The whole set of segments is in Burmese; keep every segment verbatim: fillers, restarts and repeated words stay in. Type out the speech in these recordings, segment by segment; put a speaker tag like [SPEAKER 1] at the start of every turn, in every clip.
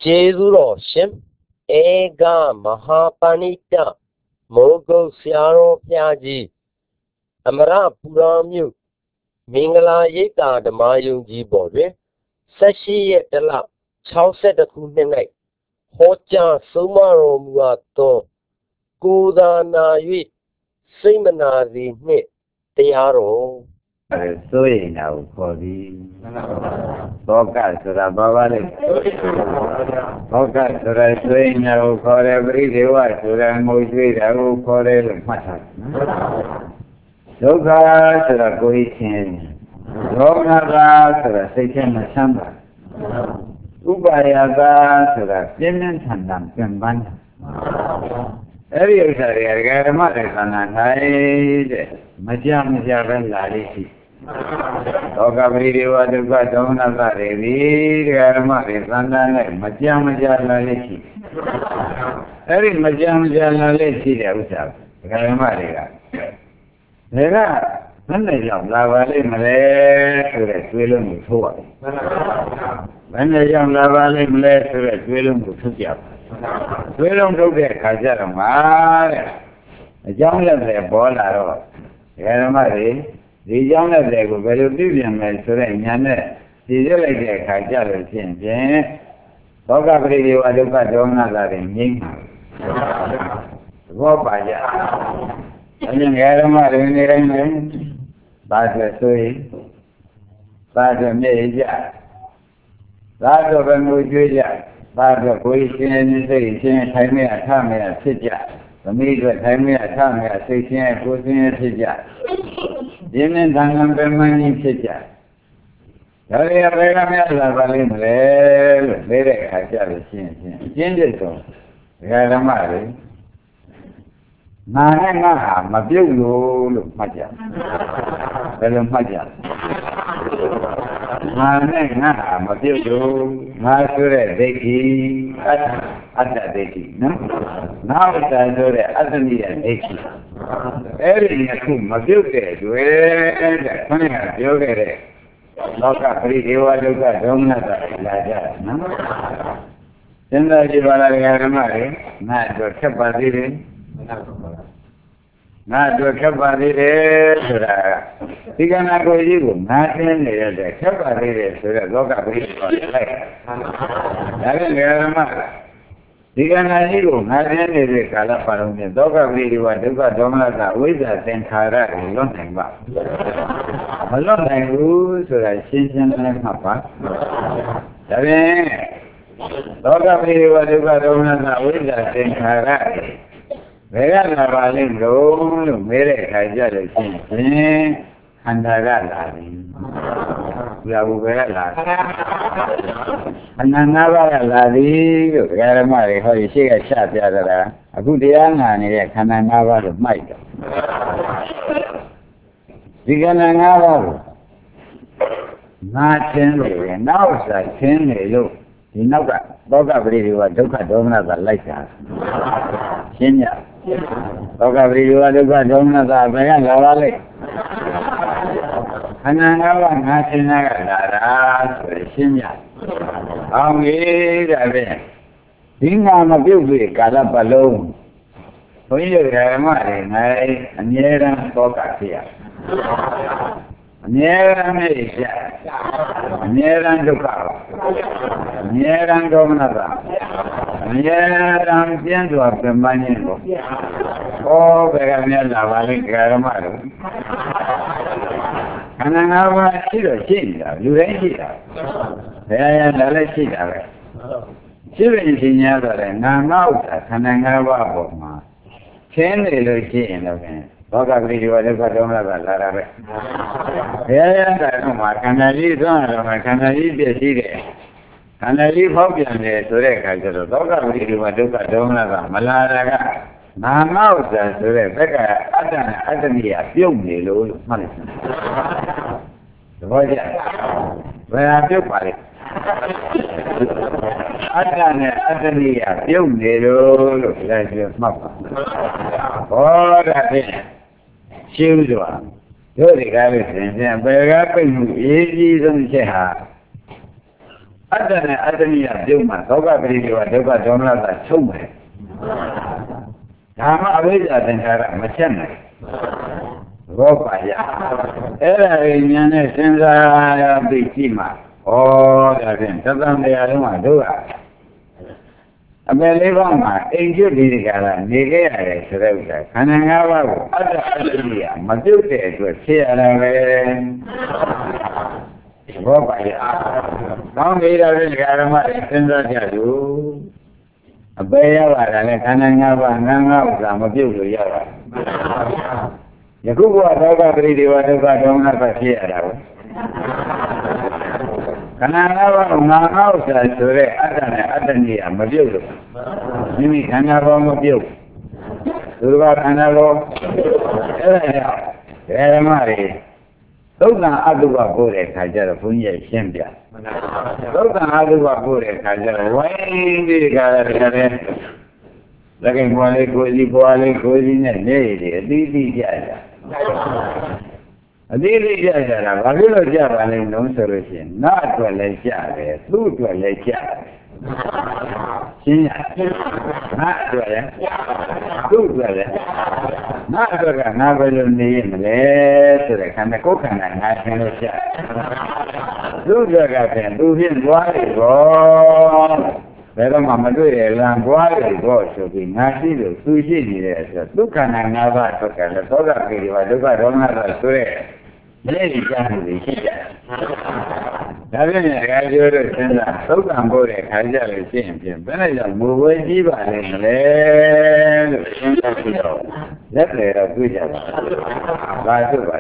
[SPEAKER 1] Jezuro Shim Ega Mahapanita Mogo Siaro Piaji Amara Puramu Mingala Yeta the Mayunji Bode Sashi Yetala Chauset the Kunene Hocha Sumaro Muato Kuda Na Yit Simana the Nit Tiaro
[SPEAKER 2] Soy now for the Boca Sura Bavale Boca Sura Soy now for every day, Sura Mosby, I will for every matter. Soga Sura Goitin, Roga Sura Satan Samba, Ubayaga Sura Simmons and Dampan. Every area, I got a mother on a night, Majam Javan Lalici. Oga video the Gadona Revi, Garamari, Sandana, Majam Jalalici. Every Majam Jalalici, Outside, Garamari. There are when they jump Lavali Malay to the Swilum before. When they jump Lavali Malay to the Swilum before. Swilum took their Kajaramar. A young of their ball are all. Garamari. The young of the Gubelubian Mediterranean, the Zelig Kajar Chin, Bogabri, Aduka Dona in Ying. Wopaya. And in Garamar in the rain, Bata Sui, Bata Meja, Bata Bamuja, Bata Puishin, Station, Tamia, Tamia, Sija, the Media, Tamia, Tamia, Station, Putin, Sija. Jimin Tangan Bermani Sija. Dari Rega Mela Valim, Lere, Hajar, Chin, Jinjito, Garamari. Nana, Mabu, Maja. Hello, Maja. Nana, Mabu, Masure, Deki, Ada Deki. Now it's a Adania Deki. Every Yakum, Mabuke, where the Yoga, Loka, Priva, Luka, Domna, Laja. Then the Jivala Garamari, not your Kapadi. Not to Kapadi, Tigana go you, not in the Kapadi, so that Loka That is Garamara. Tigana you, not in the Kalaparum, the Doga video, Duka Domata, with us and Kara, long time back. A long time rules, so that Shinjan and Papa. Doga video, Duka Domata, with us and Kara. Vega la Valin Roll, Mere Kajar, and I got that. Lavella. And another lady, Garamari, how you see a shot the other. A good young and a cananava of Mike. Viganava. Not ten, now it's like ten, look. You know that Boga Video, Duka Dona, the like that. Kenya. Boga Video, Duka Dona, the Bayan Lavale. And I know I'm not in a Kenya. I'm here. Being on a beauty, Galapalone. When you're a man, and near and Boga here. Near America, near and Duka, near and Domnata, near and Piento of the Manino. Oh, Vegamela Valley Garamaro. And I have a Chilo Chilla, you ain't here. There and the Chilla. Children in the other, and I'm out, and I have a Boma. Ten little chin of me. Boga video, Duka Domnata. Yeah, Canali, Canali, the city. Canali, Hopian, the Tureka, the Doga video, Duka Domna, Malaga. Now, the Rebecca, Adania, Yumi, Lou, Madison. The boy, where are you, buddy? Adania, Yumi, Lou, that's your mother. Oh, that's it. Children. You're the guy, but I easy on the တ္တနဲ့အတ္တနိယပြုံးမှာဒုက္ခပရိဒေဝဒုက္ခဒေါမနတာချုပ်မယ်ဒါမှအဝိဇ္ဇာသင်္ခါရမချက်နိုင်ဘောပါရအဲ့ဒါကိုဉာဏ်နဲ့စဉ်းစားပြီးကြည့်မှာဩဒါဖြင့်သတ္တန်တရားလုံးကတို့ကအပယ်လေးပါးမှာအိမ်ကျွတ်ဒီကလာနေခဲ့ရတယ်ဆိုတဲ့ဥစ္စာခန္ဓာ၅ပါးကိုအတ္တအတ္တနိယမပြုတ်တဲ့အတွက်ဖြစ်ရတာပဲဘောပါရကောင်းပြီဒါဖြင့်ဓမ္မတွေစဉ်းစားကြလို့အပယ်ရပါတာလေခန္ဓာ၅ပါးငါးငါးဥစ္စာမပြုတ်လို့ရတာယခုဘဝဒုက္ခပရိဒေဝဒုက္ခဒေါမနတာဖြစ်ရတာပဲခန္ဓာ၅ပါးငါးငါးဥစ္စာဆိုတဲ့အတ္တနဲ့အတ္တနိယမပြုတ်လို့မိမိခန္ဓာကောမပြုတ်သူကခန္ဓာကောအဲ့ဒါကြောင့်ဓမ္မတွေသုတ်တံအတုပပို့တဲ့ခါကျတော့ဘုန်းကြီးရှင်းပြသုတ်တံအတုပပို့တဲ့ခါကျတော့ဝိုင်းဒီကရတဲ့လက်ကင်ပွားလေးကိုကြီးပွားလေးကိုကြီးနဲ့နေရည်အသီးသီးကြကြအသီးသီးကြကြတာဘာဖြစ်လို့ကြပါလဲလုံးဆိုလို့ရှိရင်နတ်အတွက်လည်းကြတယ်သူ့အတွက်လည်းကြတယ်ရှင်းရနတ်အတွက်လည်းသူ့အတွက်လည်းနတ်အတွက်ကငါဘယ်လိုနေရမလဲဆိုတဲ့ခန္ဓာကိုယ်ခန္ဓာငါရှင်းလို့ကြသူ့အတွက်ကပြန်သူဖြင့်သွားတယ်ဘောဘယ်တော့မှမတွေ့ရလမ်းပွားတယ်တော့ဆိုပြီးငါရှိလို့သူရှိနေတယ်ဆိုဒုက္ခနာငါးပါးအတွက်ကလည်းသောကပိရိဝဒုက္ခဒေါမနတာဆိုတဲ့လက်ရည်ကြမှုတွေရှိကြတယ်။ဒါဖြင့်ငါပြောလို့စဉ်းစားသုတ်တံပို့တဲ့ခါကြလို့ရှိရင်ဖြင့်ဘယ်နဲ့ကြောင့်မူဝဲကြီးပါလိမ့်မလဲလို့စဉ်းစားပြီးတော့လက်တွေတော့တွေ့ကြပါဘာဆိုပါ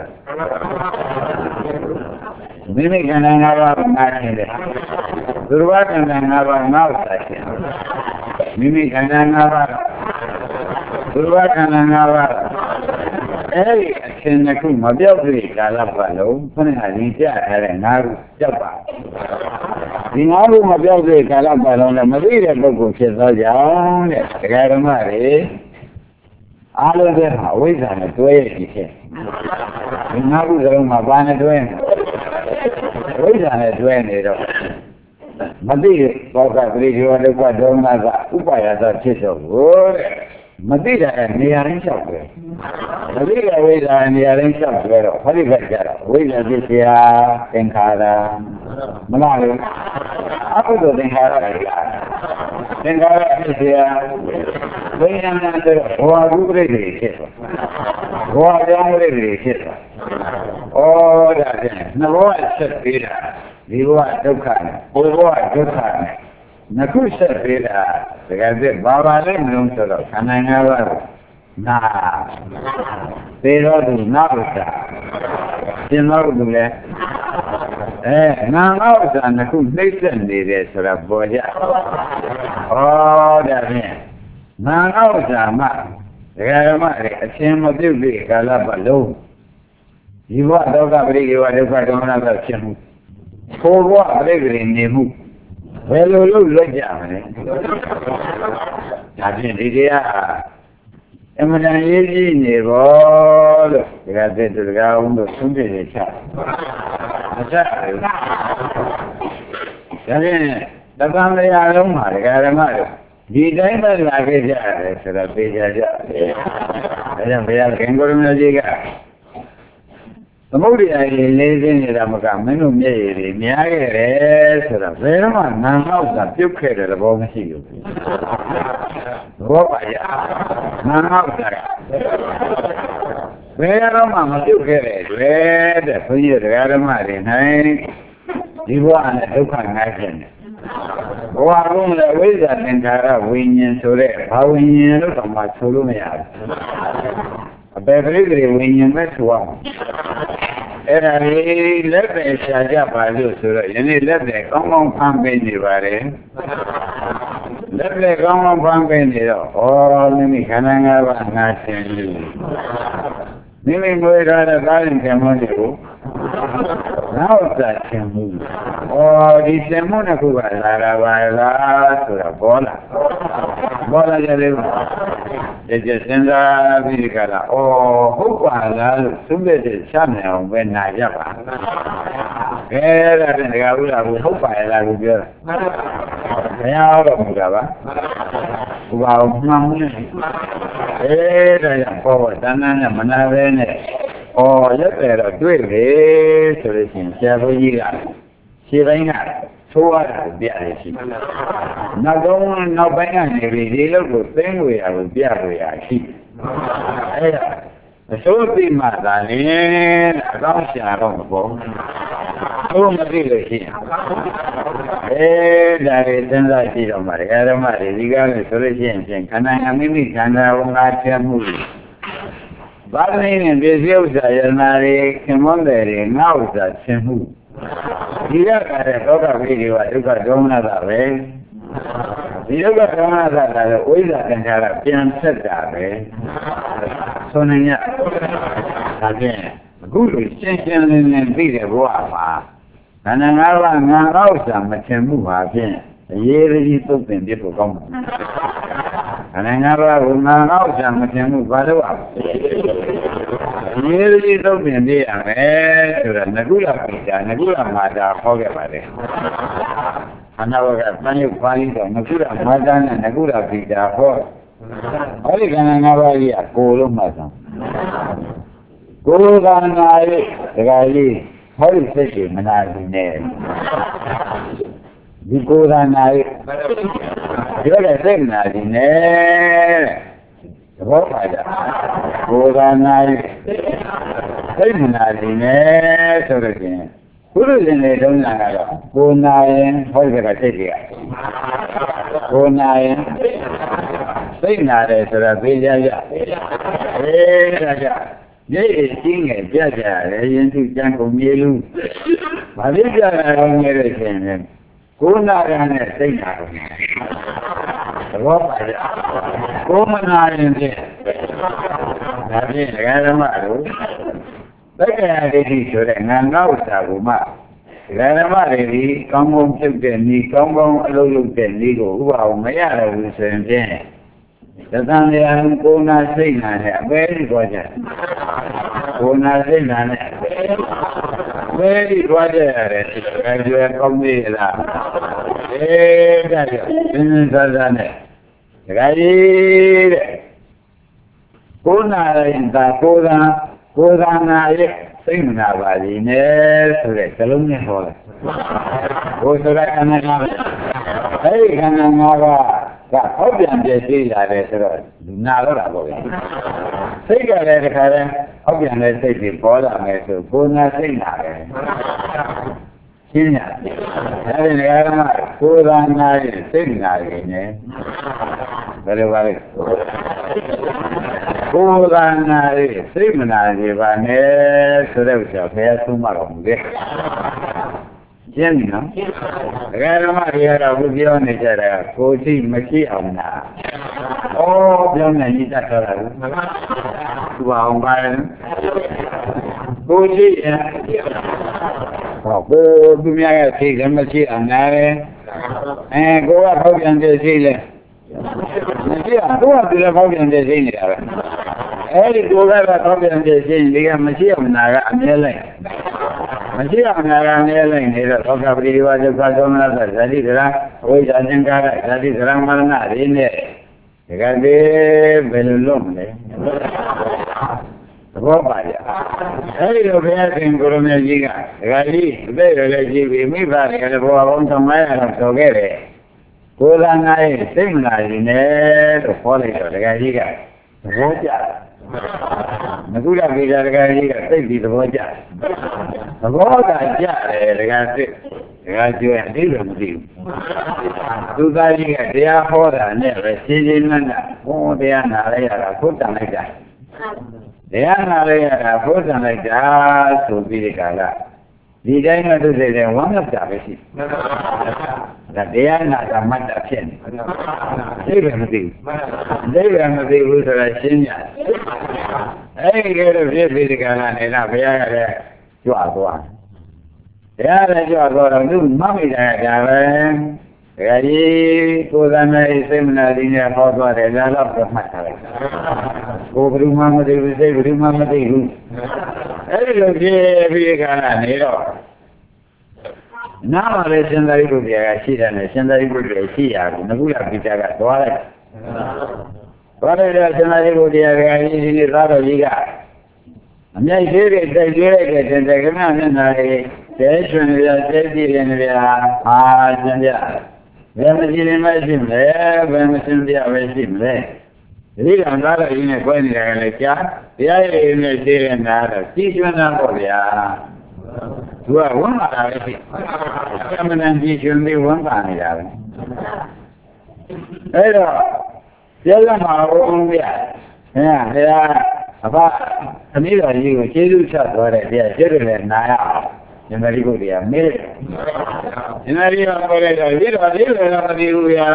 [SPEAKER 2] မိမိခန္ဓာ၅ပါးကိုငါရှင်းတယ်သူတော်ဘာခန္ဓာ၅ပါးငါ့ဥစ္စာရှင်းမိမိခန္ဓာ၅ပါးသူတော်ဘာခန္ဓာ၅ပါးအဲ့ဒီအရှင်တစ်ခုမပြောက်သေးကာလပတ်လုံးခဏရင်ကြထားတဲ့ငါးခုကြောက်ပါဒီငါးခုမပြောက်သေးကာလပတ်လုံးလည်းမသိတဲ့ပုဂ္ဂိုလ်ဖြစ်သောကြောင့်တဲ့ဒကာဓမ္မတွေအားလုံးကအဝိဇ္ဇာနဲ့တွဲရည်ဖြစ်ဒီငါးခုစလုံးမှာဘာနဲ့တွဲနေဝိဇ္ဇာနဲ့တွဲနေတော့မသိဘောကပရိဒေဝဒုက္ခဒေါမနကဥပါယသဖြစ်တော့ကိုတဲ့မသိတဲ့နေရာရင်းလျှောက်တယ်မသိတဲ့ဝိဇ္ဇာနေရာရင်းလျှောက်တယ်တော့ဟောဒီဘက်ကြတော့ဝိဇ္ဇာဖြစ်เสียသင်္ခါရမလားလေအကုသိုလ်သင်္ခါရတွေသင်္ခါရဖြစ်เสียဝိညာဏတဲ့ဘောဂုပရိတွေဖြစ်သွားဘောကြောင့်ပရိတွေဖြစ်သွားဩဒါဖြင့်နှဘောဆက်ပေးတာဒီဘဝဒုက္ခနဲ့ဘဝဒုက္ခနဲ့နှခုဆက်ပေးတာတကယ်သိဘာပါလဲမလို့ဆိုတော့ခန္ဓာ၅ပါးနာသေတော်သူနာဥစ္စာရှင်းတော်သူလဲအဲနာငါဥစ္စာနှခုနှိမ့်ဆက်နေတယ်ဆိုတာပေါ်ကြဩဒါဖြင့်နာငါဥစ္စာမှဒကာဓမ္မတွေအရှင်မပြုတ်လေကာလပတ်လုံးဒီဘဝဒုက္ခပရိဒေဝဒုက္ခဒေါမနတာဖြစ်မှုကိုဘဝပရိဒေနေမှုဘယ်လိုလုပ်လွတ်ကြမလဲဒါဖြင့်ဒီတရားအမှန်တန်ရေးကြည့်နေဘောလို့ဒီကတဲ့သူကအောင်လို့သုံးပြနေချမချဘူးဒါဖြင့်တပံတရားလုံးမှာဒကာဓမ္မတွေဒီတိုင်းပဲလာခဲ့ကြတယ်ဆိုတော့သိကြကြတယ်ဒါကြောင့်ဘုရားခင်ကိုရမကြီးကသမုဒ္ဒရာကြီးလေးစင်းနေတာမကမင်းတို့မျက်ရည်တွေများခဲ့တယ်ဆိုတော့ဘယ်တော့မှငံငေါ့ကပြုတ်ခဲ့တဲ့သဘောမရှိဘူးသဘောပါရငံငေါ့ကဘယ်တော့မှမပြုတ်ခဲ့တဲ့တွေ့တဲ့ဘုန်းကြီးတရားဓမ္မတွေနိုင်ဒီဘဝနဲ့ဒုက္ခငါးဖြစ်နေဘဝလုံးလည်းဝိဇ္ဇာသင်္ခါရဝိညာဉ်ဆိုတဲ့ဘာဝိညာဉ်လို့တော့မှဆိုလို့မရဘူးအပေပရိသေဝိညာဉ်မဲ့ဆိုအောင်အဲ့ဒါလေးလက်ပဲရှာကြပါလို့ဆိုတော့ယနေ့လက်ပဲကောင်းကောင်းဖမ်းပေးနေပါတယ်လက်ပဲကောင်းကောင်းဖမ်းပေးနေတော့ဩမိမိခန္ဓာ၅ပါးငါရှင်လူမိမိငွေထားတဲ့သားရင်ခံမလို့နောက်သာသင်မှုဩဒီသင်မှုနှစ်ခုကလာတာပါလားဆိုတော့ဘောလာဘောလာကြတယ်ဒီကျစဉ်းစားပြီးဒီကလာဩဟုတ်ပါလားလို့သုံးတဲ့ချမ်းနေအောင်ပဲနာရပါခဲဒါဖြင့်ဒကာဥလာကိုဟုတ်ပါရဲ့လားကိုပြောတာမရတော့ဘူးကပါဘုရားမှန်မှုနဲ့အဲဒါကြောင့်ဘောတဏ္ဍာနဲ့မနာပဲနဲ့ဩရက်တယ်တော့တွေ့လေဆိုလို့ရှိရင်ဆရာဘုန်းကြီးကခြေပိုင်းကသိုးရတာပြရတယ်ရှိနောက်တော့နောက်ပိုင်းကနေပြီးဒီလောက်ကိုသိငွေရကိုပြလို့ရရှိအဲဒါအစိုးသိမှသာလေအကောင်းရှာတော့မပေါ်သိုးမသိလို့ရှိရင်အဲဒါတွေစဉ်းစားကြည့်တော့မှဓမ္မတွေဒီကားလို့ဆိုလို့ရှိရင်ဖြင့်ခန္ဓာအမိမိခန္ဓာဝန်ငါချက်မှုဘာနေနဲ့ပြည့်စုံဥစ္စာယနာတွေခင်မွန်းတယ်တွေငါဥစ္စာချင်းမှုဒီရကတဲ့ဒုက္ခပိရိဝဒုက္ခဒေါမနတာပဲဒီဒုက္ခဒေါမနတာကလည်းဝိဇ္ဇာသင်္ခါရပြန်ဆက်တာပဲဆိုနေရဒါဖြင့်အခုလိုရှင်းရှင်းလင်းလင်းသိတဲ့ဘဝမှာခန္ဓာငါးပါးငါဥစ္စာမချင်မှုပါဖြင့်အရေးကြီးသုတ်ပင်ပြဖို့ကောင်းပါခန္ဓာငါးပါးကိုငါဥစ္စာမချင်မှုဘာလို့อ่ะအရေးကြီးသုတ်ပင်ပြရမယ်ဆိုတော့ငကုလပိတာငကုလမာတာဟောခဲ့ပါတယ်ခန္ဓာဝကပန်းရုပ်ပါဠိတော်ငကုလမာတာနဲ့ငကုလပိတာဟောဟောဒီခန္ဓာငါးပါးကြီးကကိုယ်လုံးမှဆောင်ကိုယ်ခန္ဓာရဲ့ဒကာကြီးဟောဒီစိတ်ကြီးမနာဘူးနဲ့ဒီကိုယ်ခန္ဓာရဲ့ဒီကစိတ်မနာဘူးနဲ့သဘောပါကြကိုယ်ခန္ဓာရဲ့စိတ်မနာဘူးနဲ့ဆိုတော့ကျင်ဘုရားရှင်တွေတုံးတာကတော့ကိုယ်နာရင်ဟောဒီကစိတ်ကြီးကိုယ်နာရင်စိတ်နာတယ်ဆိုတာသိကြရအေးဒါကြောင့်ဒီအင်းငယ်ပြကြတယ်ယဉ်သူကျန်ကုန်မြေလူမဖြစ်ကြတာတော့ငယ်တဲ့ရှင်နဲ့ကိုယ်နာရနဲ့စိတ်နာတယ်သဘောပါကြကိုယ်မနာရင်ဖြင့်ဒါဖြင့်ဒကာဓမ္မတို့သက္ကရာဒိဋ္ဌိဆိုတဲ့ငါငါဥစ္စာကိုမှဒကာဓမ္မတွေဒီကောင်းကောင်းပြုတ်တဲ့ဤကောင်းကောင်းအလုပ်လုပ်တဲ့ဤကိုဥပအောင်မရတော့ဘူးဆိုရင်ဖြင့်သတ္တန်ရံကိုနာစိတ်နာနဲ့အပဲဒီသွားကြကိုနာစိတ်နာနဲ့အပဲဒီသွားကြရတယ်ဒီကကျွဲကောင်းသေးလားအေးဒါကြောင့်သင်္သသာသာနဲ့ဒကာကြီးတဲ့ကိုနာရင်သာကိုသာကိုသာနာရဲ့စိတ်မနာပါလိမ့်နဲ့ဆိုတဲ့ဇလုံးနဲ့ဟောတယ်ကိုဆိုတဲ့ခန္ဓာငါးပါးအဲဒီခန္ဓာငါးပါးကဟောပြန်ပြည့်စည်လာတယ်ဆိုတော့လူနာတော့တာပေါ့ဗျာစိတ်ကလည်းတခါတည်းဟောပြန်တဲ့စိတ်တွေပေါ်လာမယ်ဆိုကိုယ်နာစိတ်နာတယ်ရှင်းရတယ်ဒါနဲ့လည်းကိုယ်သာနာရဲ့စိတ်နာရင်းနဲ့ဘယ်လိုပါလဲကိုယ်သာနာရဲ့စိတ်မနာရပါနဲ့ဆိုတဲ့ဥစ္စာဘယ်ဆုံးမတော်မူလဲရှင်းပြီနော်ဒကာဓမ္မတွေကတော့ဘုပြောနေကြတာကိုယ်ရှိမရှိအောင်လားဩပြောနေညတတ်တော့တာသူအောင်ပါလေကိုယ်ရှိရင်ဟောကိုယ်သူများရဲ့ရှိတယ်မရှိအောင်လားအဲကိုယ်ကဖောက်ပြန်တဲ့ရှိလဲမရှိအောင်ကိုယ်ကသူလည်းဖောက်ပြန်တဲ့ရှိနေတာပဲအဲဒီကိုယ်ကဖောက်ပြန်တဲ့ရှိရင်ဒီကမရှိအောင်နာကအမြဲလိုက်မရှိအောင်နာကအမြဲလိုက်နေတော့သောကပရိဝါဒုက္ခသောမနသဇာတိကရအဝိဇ္ဇာသင်္ကာရဇာတိကရမရဏတွေနဲ့ဒီကတည်းဘယ်လိုလုပ်မလဲသဘောပါကြအဲဒီလိုဘုရားရှင်ကိုရမကြီးကဒကာကြီးအသက်ရလည်းကြီးပြီမိဘရဲ့ဘဝပေါင်းသုံးရာလောက်ဆိုခဲ့တယ်ကိုယ်သာငါရဲ့စိတ်မနာရင်လည်းလို့ခေါ်လိုက်တော့ဒကာကြီးကသဘောကျမကုလပိဒါဒကာကြီးကစိတ်ဒီသဘောကျသဘောကကျတယ်ဒကာစစ်ဒကာကျွဲအသေးလည်းမသိဘူးသူသားကြီးကတရားဟောတာနဲ့ပဲရှင်းရှင်းလင်းလင်းဘုံတရားနာလိုက်ရတာဖုတ်တန်လိုက်တာတရားနာလိုက်ရတာဖုတ်တန်လိုက်တာဆိုပြီးဒီကလာဒီတိုင်းကသူစိတ်နဲ့ဝမ်းမြောက်တာပဲရှိဒါတရားနာတာမှတ်တာဖြစ်နေသိတယ်မသိဘူးသိတယ်မသိဘူးဆိုတာရှင်းရတယ်အဲဒီကဲတော့ဖြစ်ပြီးဒီကလာနေတာဘုရားကလည်းကြွသွားတရားလည်းကြွတော့သူမှတ်မိတာကဒါပဲဒါကြီးကိုယ်တိုင်နဲ့စိတ်မနာသည်နဲ့ဟောသွားတယ်ဒါတော့မှတ်ထားလိုက်ကိုယ်ဘယ်သူမှမသိဘူးစိတ်ဘယ်သူမှမသိဘူးအဲ့ဒီလိုဖြစ်ပြီးခါကနေတော့နားမှာလည်းရှင်သာရိပုတ္တရာကရှိတယ်နဲ့ရှင်သာရိပုတ္တရာရှိရဘူးငကုလပိတာကသွားလိုက်သွားလိုက်တော့ရှင်သာရိပုတ္တရာကဒီနေ့သားတော်ကြီးကအမြိုက်သေးတွေတိုက်ကျွေးလိုက်တဲ့တင်တယ်ခဏမျက်နှာလေးတဲချွင်ရတဲကြည့်နေဗျာအာရှင်ဗျာဘယ်မကြည့်နေမှရှိမလဲဘယ်မရှင်းပြပဲရှိမလဲဒီကံသားတော်ကြီးနဲ့ကြွနေတာကလည်းကြားတရားရည်နဲ့သိတဲ့နာတော့ကြည်ကျွမ်းတာပေါ့ဗျာသူကဝမ်းပါတာပဲဖြစ်အမှန်တန်ကြည်ကျွမ်းပြီးဝမ်းပါနေတာပဲအဲ့တော့ပြောရမှာဘုန်းဗျာဟဲ့ဘုရားအဖအမိတော်ကြီးကိုကျေးဇူးဆက်သွားတဲ့တရားကျေးဇူးလည်းနာရအောင်ဉာဏ်ရိပုတ္တရာမေးတယ်ဉာဏ်ရိပုတ္တရာပြောလိုက်တော့ဒီတော့ဒီလိုတော့မသိဘူးဗျာ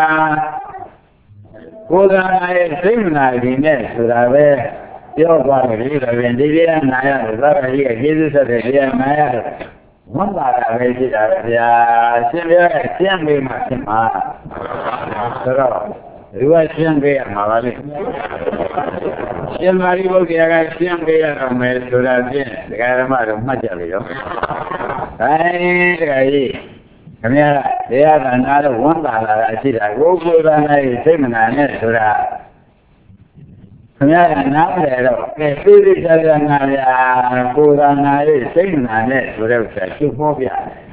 [SPEAKER 2] ကိုယ်ကရဲ့စိတ်မနာခြင်းနဲ့ဆိုတာပဲပြောသွားတယ်ဒီလိုပြင်ဒီတရားနာရတယ်သာရကြီးကကျေးဇူးဆက်တဲ့တရားနာရတယ်ဝမ်းသာတာပဲဖြစ်တာဗျာရှင်ပြရဲ့ရှင်းပေးမှဖြစ်မှာဆိုတော့ဒီကရှင်းပေးရမှာပါလေရှင်သာရိပုတ္တရာကရှင်းပေးရအောင်မယ်ဆိုတာဖြင့်ဒကာဓမ္မတို့မှတ်ကြပြီရောအဲဒကာကြီးခင်ဗျားတရားကနာတော့ဝမ်းသာလာတာရှိတာကိုယ်ကိုယ်ကလည်းစိတ်မနာနဲ့ဆိုတာခင်ဗျားကနားတယ်တော့ကဲသိသိချာချာနာရကိုယ်ကနာရေးစိတ်မနာနဲ့ဆိုတဲ့ဥစ္စာရှင်းဖို့ပြ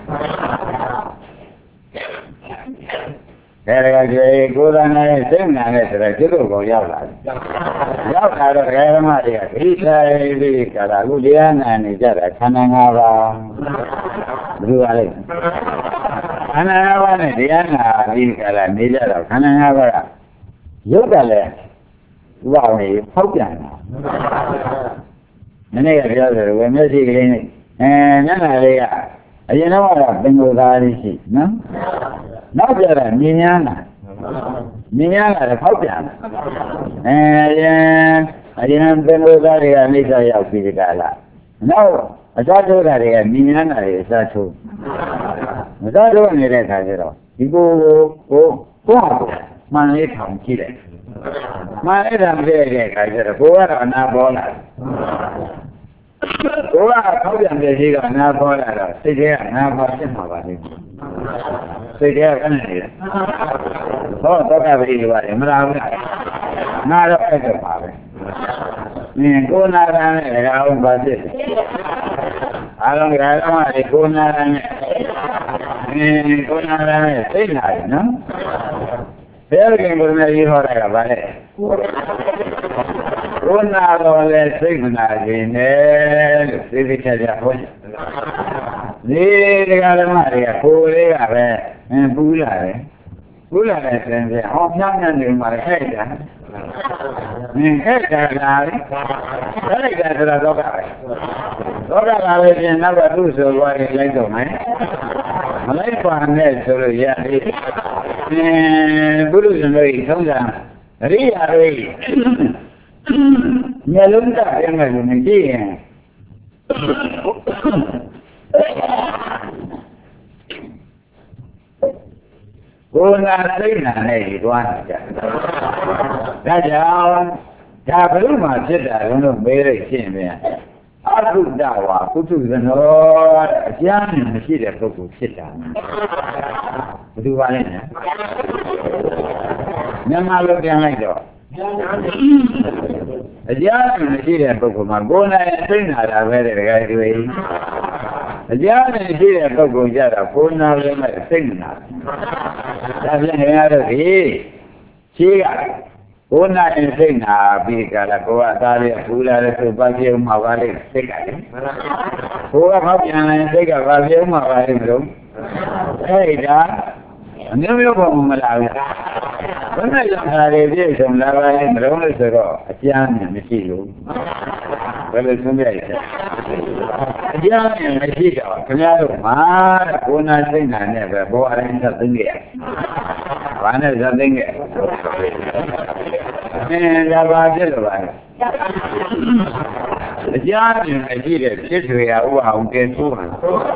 [SPEAKER 2] တယ်ဒါကကြေကိုယ်ကနာရေးစိတ်မနာနဲ့ဆိုတော့ကျွတ်ကိုရောက်လာတယ်ရောက်လာတော့ဒကာဓမ္မတွေကဒီဆိုင်လေးကလာအခုတရားနာနေကြတာခန္ဓာ၅ပါးဘယ်လိုပါလဲခန္ဓာ၅ပါးနဲ့တရားနာပြီးကြတာနေကြတော့ခန္ဓာ၅ပါးကရုပ်ကလည်းဥပ္ပါဝင်ဖောက်ပြန်တာနည်းနည်းကပြောတယ်ဝေမျက်စိကလေးနဲ့အဲမျက်နှာလေးကအရင်တော့ကပင်ကိုယ်သားလေးရှိနော်နောက်ကြတော့မြင်များလာမြင်များလာတော့ဖောက်ပြန်တာအဲအရင်အရင်ပင်ကိုယ်သားတွေကအိဋ္ဌရောက်ပြီးကြလားနောက်အစားထိုးတာတွေကမြင်များလာတယ်အစားထိုးမစားထိုးနေတဲ့ခါကျတော့ဒီကိုကိုကိုကိုမှန်လေးထောင်ကြည့်လိုက်မှန်လေးထောင်ကြည့်တဲ့ခါကျတော့ကိုကတော့အနာပေါ်လာကိုကထောက်ပြန်တဲ့ရှိကအနာပေါ်လာတော့စိတ်ထဲကအနာပေါ်ဖြစ်မှာပါလေစိတ်ထဲကကနေတယ်ဟောတော့ကပရိဒီပါတယ်မလားဘူးနာတော့အဲ့ဒါပါပဲနင်ကိုနာရနဲ့ဒကာအောင်ပါဖြစ်အားလုံးဒကာအောင်ကကိုနာရနဲ့အင်းကိုနာရနဲ့စိတ်နာတယ်နော်ဘယ်လိုကင်ကိုနေရေးဟောတာကဗါလဲကိုနာတော့လဲစိတ်မနာခြင်းနဲ့လို့သိသိချာချာဟောဒီဒကာဓမ္မတွေကကိုယ်လေးကပဲအင်းပူးလာတယ်ပူးလာတဲ့ဆင်းရဲဟောမြောင်းမြောင်းနေမှာလဲခဲ့တာနင်ခဲ့တာလားခဲ့တာဆိုတော့ကပဲတော့ကလာပဲပြင်နောက်ကသူ့ဆိုသွားရင်လိုက်တော့မယ်မလိုက်ပါနဲ့ဆိုလို့ရသေးအင်းဘုရုရှင်တို့ထုံးစံအရိယာတွေမျက်လုံးတက်ပြန်မယ်လို့ကြည့်ရင်ကိုယ်နာစိတ်နာနဲ့ဒီသွားနေကြဒါကြောင့်ဒါဘယ်လိုမှဖြစ်တာလို့မေးလိုက်ရှင်းပြန်အသုဒ္ဓဝါကုထုဇနောအကျမ်းနဲ့မရှိတဲ့ပုဂ္ဂိုလ်ဖြစ်တာဘယ်သူပါလဲမြန်မာလိုပြန်လိုက်တော့အကျမ်းနဲ့မရှိတဲ့ပုဂ္ဂိုလ်မှာကိုယ်နဲ့သိနာတာပဲတဲ့ခါတွေအကျမ်းနဲ့ရှိတဲ့ပုဂ္ဂိုလ်ကြတော့ကိုယ်နာလည်းမဲ့သိနာဒါပြန်ရတော့ဒီရှိကကိုယ်နာရင်သိနာပြီးကြလားကိုယ်ကသားလေးပူလာတဲ့သူပါပြေဥမှာပါလိမ့်သိကတယ်ကိုယ်ကဖောက်ပြန်ရင်သိကပါပြေဥမှာပါလိမ့်မလို့အဲ့ဒါအမျိုးမျိုးပုံမလာဘူးဘယ်နဲ့ကြောင့်ခါရည်ပြည့်စုံလာပါလဲမလို့လို့ဆိုတော့အကျမ်းနဲ့မရှိလို့ဘယ်လိုဆုံးပြရလဲအကျမ်းနဲ့မရှိတော့ခင်ဗျားတို့မှာကိုနာစိတ်နာနဲ့ပဲဘောအရင်သက်သိခဲ့ဘာနဲ့သက်သိခဲ့အင်းဒါပါဖြစ်လို့ပါဒီကြားမြင်ကြည့်တဲ့ဖြစ်တွေရဥအောင်ကဲဆိုးမှာ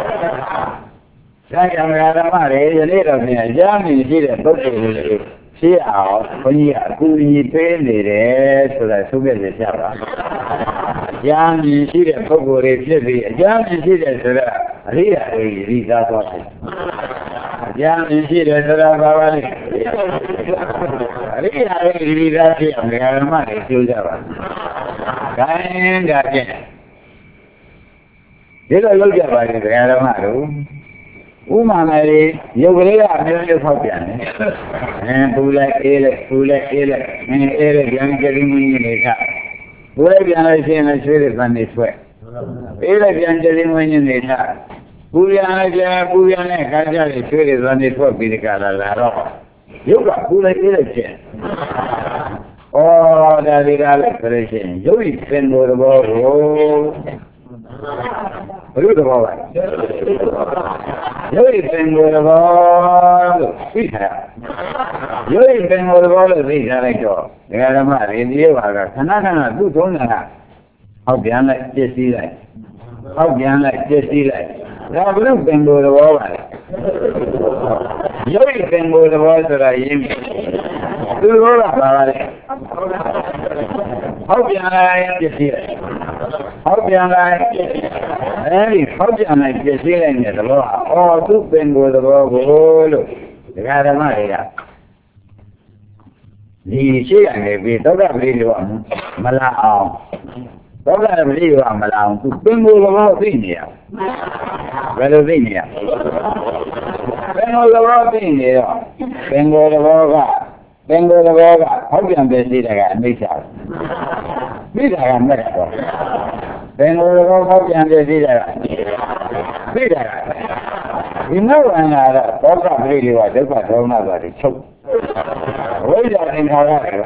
[SPEAKER 2] ဒါကြောင့်ဓမ္မတွေယနေ့တော့ပြန်ကြားမြင်ကြည့်တဲ့ပုဂ္ဂိုလ်တွေဖြစ်အောင်ဘုန်းကြီးအကူအညီပေးနေတယ်ဆိုတာသုံးပြပြပြပါကြားမြင်ရှိတဲ့ပုဂ္ဂိုလ်တွေဖြစ်ပြီးအကြားမြင်ရှိတဲ့ဆိုတာအရိယာတွေဒီသားသွားတယ်အကြားမြင်ရှိတယ်ဆိုတာဘာပါလဲအရိယာတွေဒီသားဖြစ်အောင်ဓမ္မတွေကျိုးကြပါခိုင်းတာဖြင့်ဒီလိုလုပ်ကြပါလေဓမ္မတို့ဥမာမယ်ရုပ်ကလေးကအမျိုးမျိုးဖောက်ပြန်တယ်အဲပူလိုက်အေးလိုက်ပူလိုက်အေးလိုက်မင်းအေးလိုက်ပြန်ကြည့်မိနေတာပူလိုက်ပြန်လို့ရှိရင်လည်းရွှေတွေပန်းနေဆွဲအေးလိုက်ပြန်ကြည့်မိနေတာပူပြန်လိုက်ပြန်ပူပြန်တဲ့ခါကျရင်ရွှေတွေပန်းနေထွက်ပြီးဒီကလာလာတော့ရုပ်ကပူလိုက်အေးလိုက်ဖြစ်ဩဒါဒီကလည်းဆိုလို့ရှိရင်ရုပ်ဤပင်ကိုယ်ဘောကိုဘယ်လိုသဘောလဲရုပ်ရည်ပင်ကိုယ်သဘောလို့သိထားရုပ်ရည်ပင်ကိုယ်သဘောလို့သိထားလိုက်တော့ဒကာဓမ္မတွေဒီဘာကခဏခဏသူ့သုံးတာဟောက်ပြန်လိုက်ပြည့်စည်လိုက်ဟောက်ပြန်လိုက်ပြည့်စည်လိုက်ဒါဘယ်လိုပင်ကိုယ်သဘောပါလဲရုပ်ရည်ပင်ကိုယ်သဘောဆိုတာရင်းသူ့ဘောကပါပါလေဟောက်ပြန်လိုက်ပြည့်စည်လိုက်ဟောက်ပြန်လိုက်အဲဒီဟောက်ပြန်လိုက်ပြည့်စည်လိုက်တဲ့သဘောဟာအော်သူ့ပင်ကိုယ်သဘောကိုလို့ဒကာဓမ္မတွေကဒီရှိရနေပြီသောကပတိတွေကမလာအောင်သောကပတိတွေကမလာအောင်သူပင်ကိုယ်သဘောသိနေရဘယ်လိုသိနေရပင်ကိုယ်သဘောသိနေတော့ပင်ကိုယ်သဘောကပင်ကိုယ်သဘောကဟောက်ပြန်ပြည့်စည်တာကအနိစ္စသိတာကမဲ့တော့ပင်ကိုယ်သဘောဟောက်ပြန်ပြည့်စည်တာကသိတာကဒီနောက်ဝင်လာတော့သောကပတိတွေကဒုက္ခဒေါမနပါတွေချုပ်ဝိဇ္ဇာသင်္ခါရတွေဩ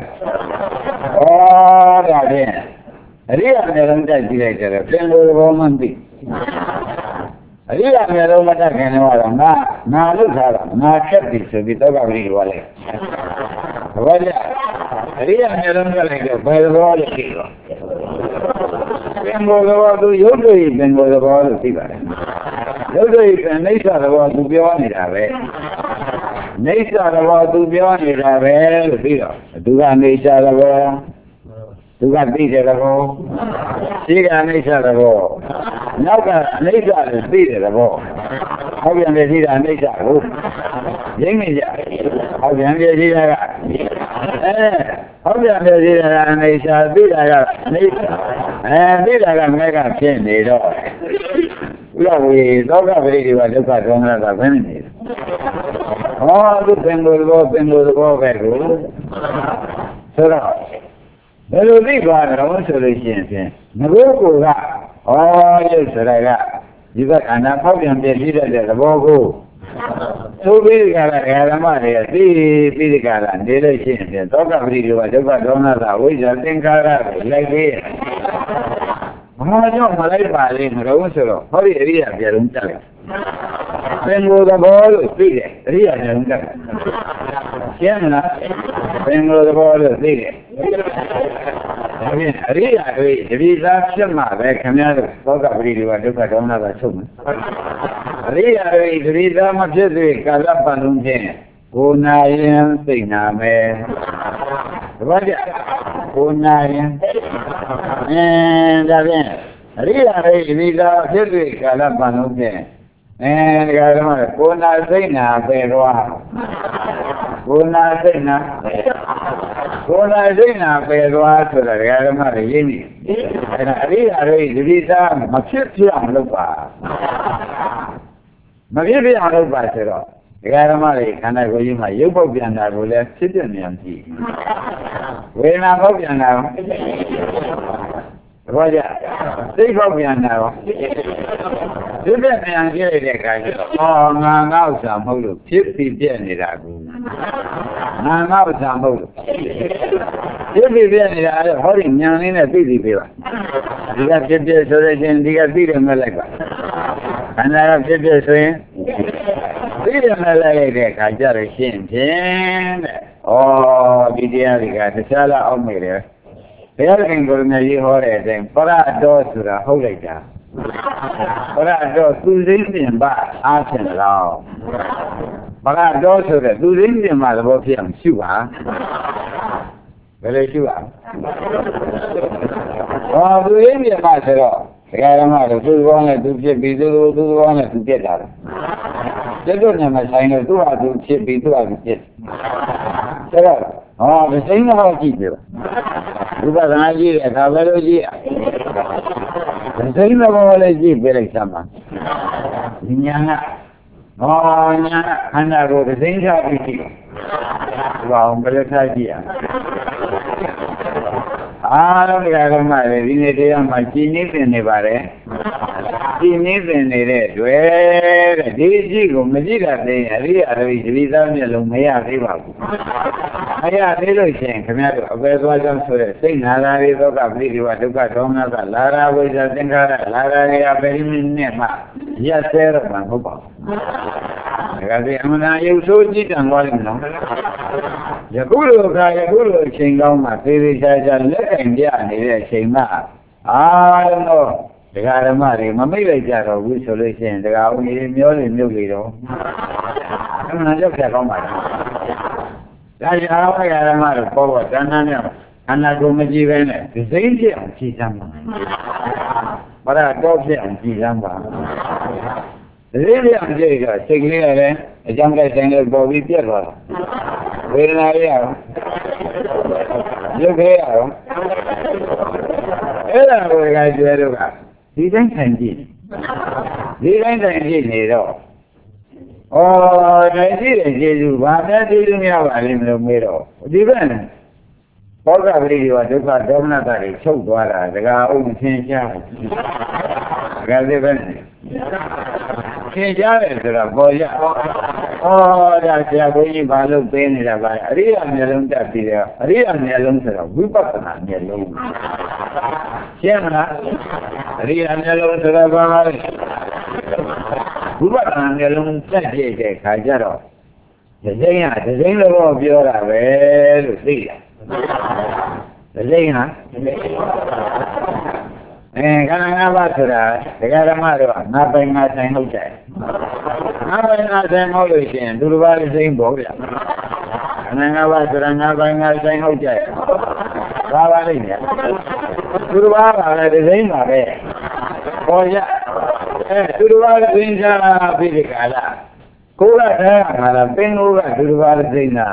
[SPEAKER 2] ဒါဖြင့်အရိယာမျိုးလုံးတက်ကြည့်လိုက်ကြတယ်ပင်ကိုယ်သဘောမှသိအရိယာမျိုးလုံးမတက်ခင်တော့ငါငါလုထားတာငါချက်ပြီဆိုပြီးသောကပတိတွေကလည်းဘာလဲအရိယာမျိုးလုံးတက်လိုက်တော့ဘယ်သဘောလဲသိတော့ပင်ကိုယ်သဘောသူရုပ်တွေပင်ကိုယ်သဘောလို့သိပါတယ်ရုပ်တွေပင်အိဋ္ဌသဘောသူပြောနေတာပဲအိဋ္ဌသဘောသူပြောနေတာပဲလို့သိတော့သူကအိဋ္ဌသဘောသူကသိတဲ့သဘောရှိကအိဋ္ဌသဘောနောက်ကအိဋ္ဌကိုသိတဲ့သဘောဟောပြန်ပြသိတာအိဋ္ဌကိုရင်းနေကြဟောပြန်ပြသိတာကအဲဟောပြန်ပြသိတာကအိဋ္ဌသိတာကအိဋ္ဌအဲသိတာကငါကဖြစ်နေတော့ဥရဝေသောကပရိဒီဝဒုက္ခဒေါမနတာဘယ်နဲ့နေလဲဟောသူပင်ကိုယ်ဘောပင်ကိုယ်ဘောပဲကိုဆိုတော့ဘယ်လိုသိသွားတယ်တော့ဆိုလို့ရှိရင်ဖြင့်ငကိုးကိုကဩရုပ်ဆိုတာကဒီဘက်ခန္ဓာဖောက်ပြန်ပြည့်စည်တဲ့သဘောကိုသို့ပြီးကြတာဓမ္မတွေကသိပြီးကြတာနေလို့ရှိရင်ဖြင့်သောကပရိဒီဝဒုက္ခဒေါမနတာဝိဇ္ဇာသင်္ခါရကိုလိုက်ပြီးဘာကြောင့်မလိုက်ပါလဲမလို့ဆိုတော့ဟောဒီအရိယာပြလုံးတက်တယ်ပင်ကိုယ်သဘောလို့သိတယ်အရိယာပြလုံးတက်တယ်ရှင်းမလားပင်ကိုယ်သဘောလို့သိတယ်ဒါဖြင့်အရိယာတွေတပိသားဖြစ်မှာပဲခင်ဗျားတို့သောကပရိဒီဝဒုက္ခဒေါမနတာချုပ်မယ်အရိယာတွေတပိသားမဖြစ်သေးကာလပတ်လုံးဖြင့်ကိုနာရင်သိနာမယ်တပတ်ကြကိုနာရင်အဲဒါဖြင့်အရိယာတွေဒီသာဖြစ်တွေ့ကာလပတ်လုံးဖြင့်အဲဒီကတော့ကိုနာသိနာပဲတော့ကိုနာသိနာကိုနာသိနာပဲတော့ဆိုတာဒကာဓမ္မတွေရင်းနေအဲဒါအရိယာတွေဒီသာမဖြစ်ဖြစ်အောင်လုပ်ပါမဖြစ်ဖြစ်အောင်လုပ်ပါဆိုတော့ဒကာဓမ္မတွေခန္ဓာကိုယ်ကြီးမှာရုပ်ပုတ်ပြန်တာကိုလည်းဖြစ်ပြနေအောင်ကြည့်ဝေဒနာပုတ်ပြန်တာရောဘာကြသိပုတ်ပြန်တာရောဖြစ်ပြနေအောင်ကြည့်လိုက်တဲ့အခါကျတော့အော်ငါငါဥစ္စာမဟုတ်လို့ဖြစ်ပြီးပြက်နေတာကူငါငါဥစ္စာမဟုတ်လို့ဖြစ်ပြီးပြက်နေတာအဲ့ဟောဒီညာလေးနဲ့သိသိပေးပါဒီကဖြစ်ပြဆိုတဲ့ချင်းဒီကသိတယ်မဲ့လိုက်ပါခန္ဓာကဖြစ်ပြဆိုရင်သိတယ်မဲ့လိုက်တဲ့အခါကျတော့ရှင်းဖြင့်တဲ့ဩဒီတရားတွေကတခြားလားအောက်မေတယ်ဘယ်ခင်ကိုယ်နဲ့ရေးဟောတဲ့အတိုင်းပရတော်ဆိုတာဟုတ်လိုက်တာပရတော်သူသိပြင်ပါအားဖြင့်လားပရတော်ဆိုတဲ့သူသိပြင်ပါသဘောဖြစ်အောင်ရှုပါဘယ်လိုရှုပါဟောသူသိပြင်ပါဆိုတော့ဒကာရမတို့သူ့ဘောနဲ့သူဖြစ်ပြီးသူ့သူ့ဘောနဲ့သူပြက်တာလေကျွတ်နဲ့မဆိုင်လို့သူ့ဟာသူဖြစ်ပြီးသူ့ဟာသူပြက်ဆိုတော့ဟောဒီစိမ့်တော့ကြည့်ပြဥပဒနာကြည့်တဲ့အခါဘယ်လိုကြည့်ဒီစိမ့်တော့လည်းကြည့်ပြလိုက်စမ်းပါညာကဟောညာခန္ဓာကိုယ်ဒီစိမ့်ချပြီးကြည့်ဘာအောင်ဘယ်လိုထားကြည့်ရအားလုံးကဓမ္မတွေဒီနေ့တရားမှာကြည်နေပင်နေပါတယ်ကြည်နေပင်နေတဲ့တွေ့တဲ့ဒီအကြည့်ကိုမကြည့်တာသိရင်အရိယာတွေဒီသားမျက်လုံးမရသေးပါဘူးမရသေးလို့ရှိရင်ခင်ဗျားတို့အပေသွားကြောင်းဆိုတဲ့စိတ်နာလာတွေသောကပရိဒီဝဒုက္ခဒေါမနကလာရာဝိဇ္ဇာသင်္ခါရလာရာတွေအပေမိနဲ့မှရက်ဆဲတော့မှမဟုတ်ပါဘူးဒါကဒီအမှန်တရားရုပ်ဆိုးကြည့်တန်သွားတယ်နော်ယခုလိုခါယခုလိုအချိန်ကောင်းမှသေသေးချာချာလက်ကင်ပြနေတဲ့အချိန်မှအားလုံးတော့ဒကာဓမ္မတွေမမိတ်လိုက်ကြတော့ဘူးဆိုလို့ရှိရင်ဒကာဦးကြီးမျောနေမြုပ်နေတော့အမှန်ရောက်ပြကောင်းပါလားဒါကြောင့်ဒကာဓမ္မတို့ပေါ်ပေါ်တန်းတန်းနဲ့အနာကိုမကြည့်ပဲနဲ့ဒီစိမ့်ပြအောင်ကြည့်စမ်းပါဘာသာတော့ပြအောင်ကြည့်စမ်းပါဒီလိုအောင်ကြည့်တော့စိတ်ကလေးလည်းအကြောင်းတိုင်းတိုင်းပေါ်ပြီးပြတ်သွားတာဝေဒနာရရောရုပ်ခဲရရောအဲ့ဒါကိုကကျွဲတို့ကဒီတိုင်းထိုင်ကြည့်ဒီတိုင်းထိုင်ကြည့်နေတော့ဩထိုင်ကြည့်တဲ့ကျေစုဘာများကျေစုများပါလိမ့်မလို့မေးတော့ဒီဘက်ဘောဂပရိဒီဝဒုက္ခဒေါမနတာတွေချုပ်သွားတာဒကာအုံသင်ရှားဒကာဒီဘက်သင်ရှားတယ်ဆိုတော့ပေါ်ရဩဒါဆရာဘုန်းကြီးဘာလို့ပေးနေတာပါအရိယာမျက်လုံးတက်ပြီးတော့အရိယာမျက်လုံးဆိုတော့ဝိပဿနာမျက်လုံးရှင်းမလားအရိယာမျက်လုံးဆိုတော့ဘာလဲဝိပဿနာမျက်လုံးတက်ပြည့်တဲ့ခါကျတော့ဒီစိမ့်ကဒီစိမ့်လို့ပြောတာပဲလို့သိတယ်ဒီစိမ့်ဟာအဲခန္ဓာ၅ပါးဆိုတာဒကာဓမ္မတို့ကငါပိုင်ငါဆိုင်ဟုတ်တယ်ငါပိုင်ငါဆိုင်ဟုတ်လို့ရှိရင်သူတစ်ပါးစိမ့်ပေါ့ဗျာခန္ဓာ၅ပါးဆိုတာငါပိုင်ငါဆိုင်ဟုတ်တယ်ဘာပါလိမ့်မယ်သူတစ်ပါးကလည်းဒီစိမ့်ပါပဲပေါ်ရအဲသူတစ်ပါးစိမ့်စားပြီးဒီကလာကိုယ်ကတည်းကငါလားပင်ကိုကသူတစ်ပါးစိမ့်တာ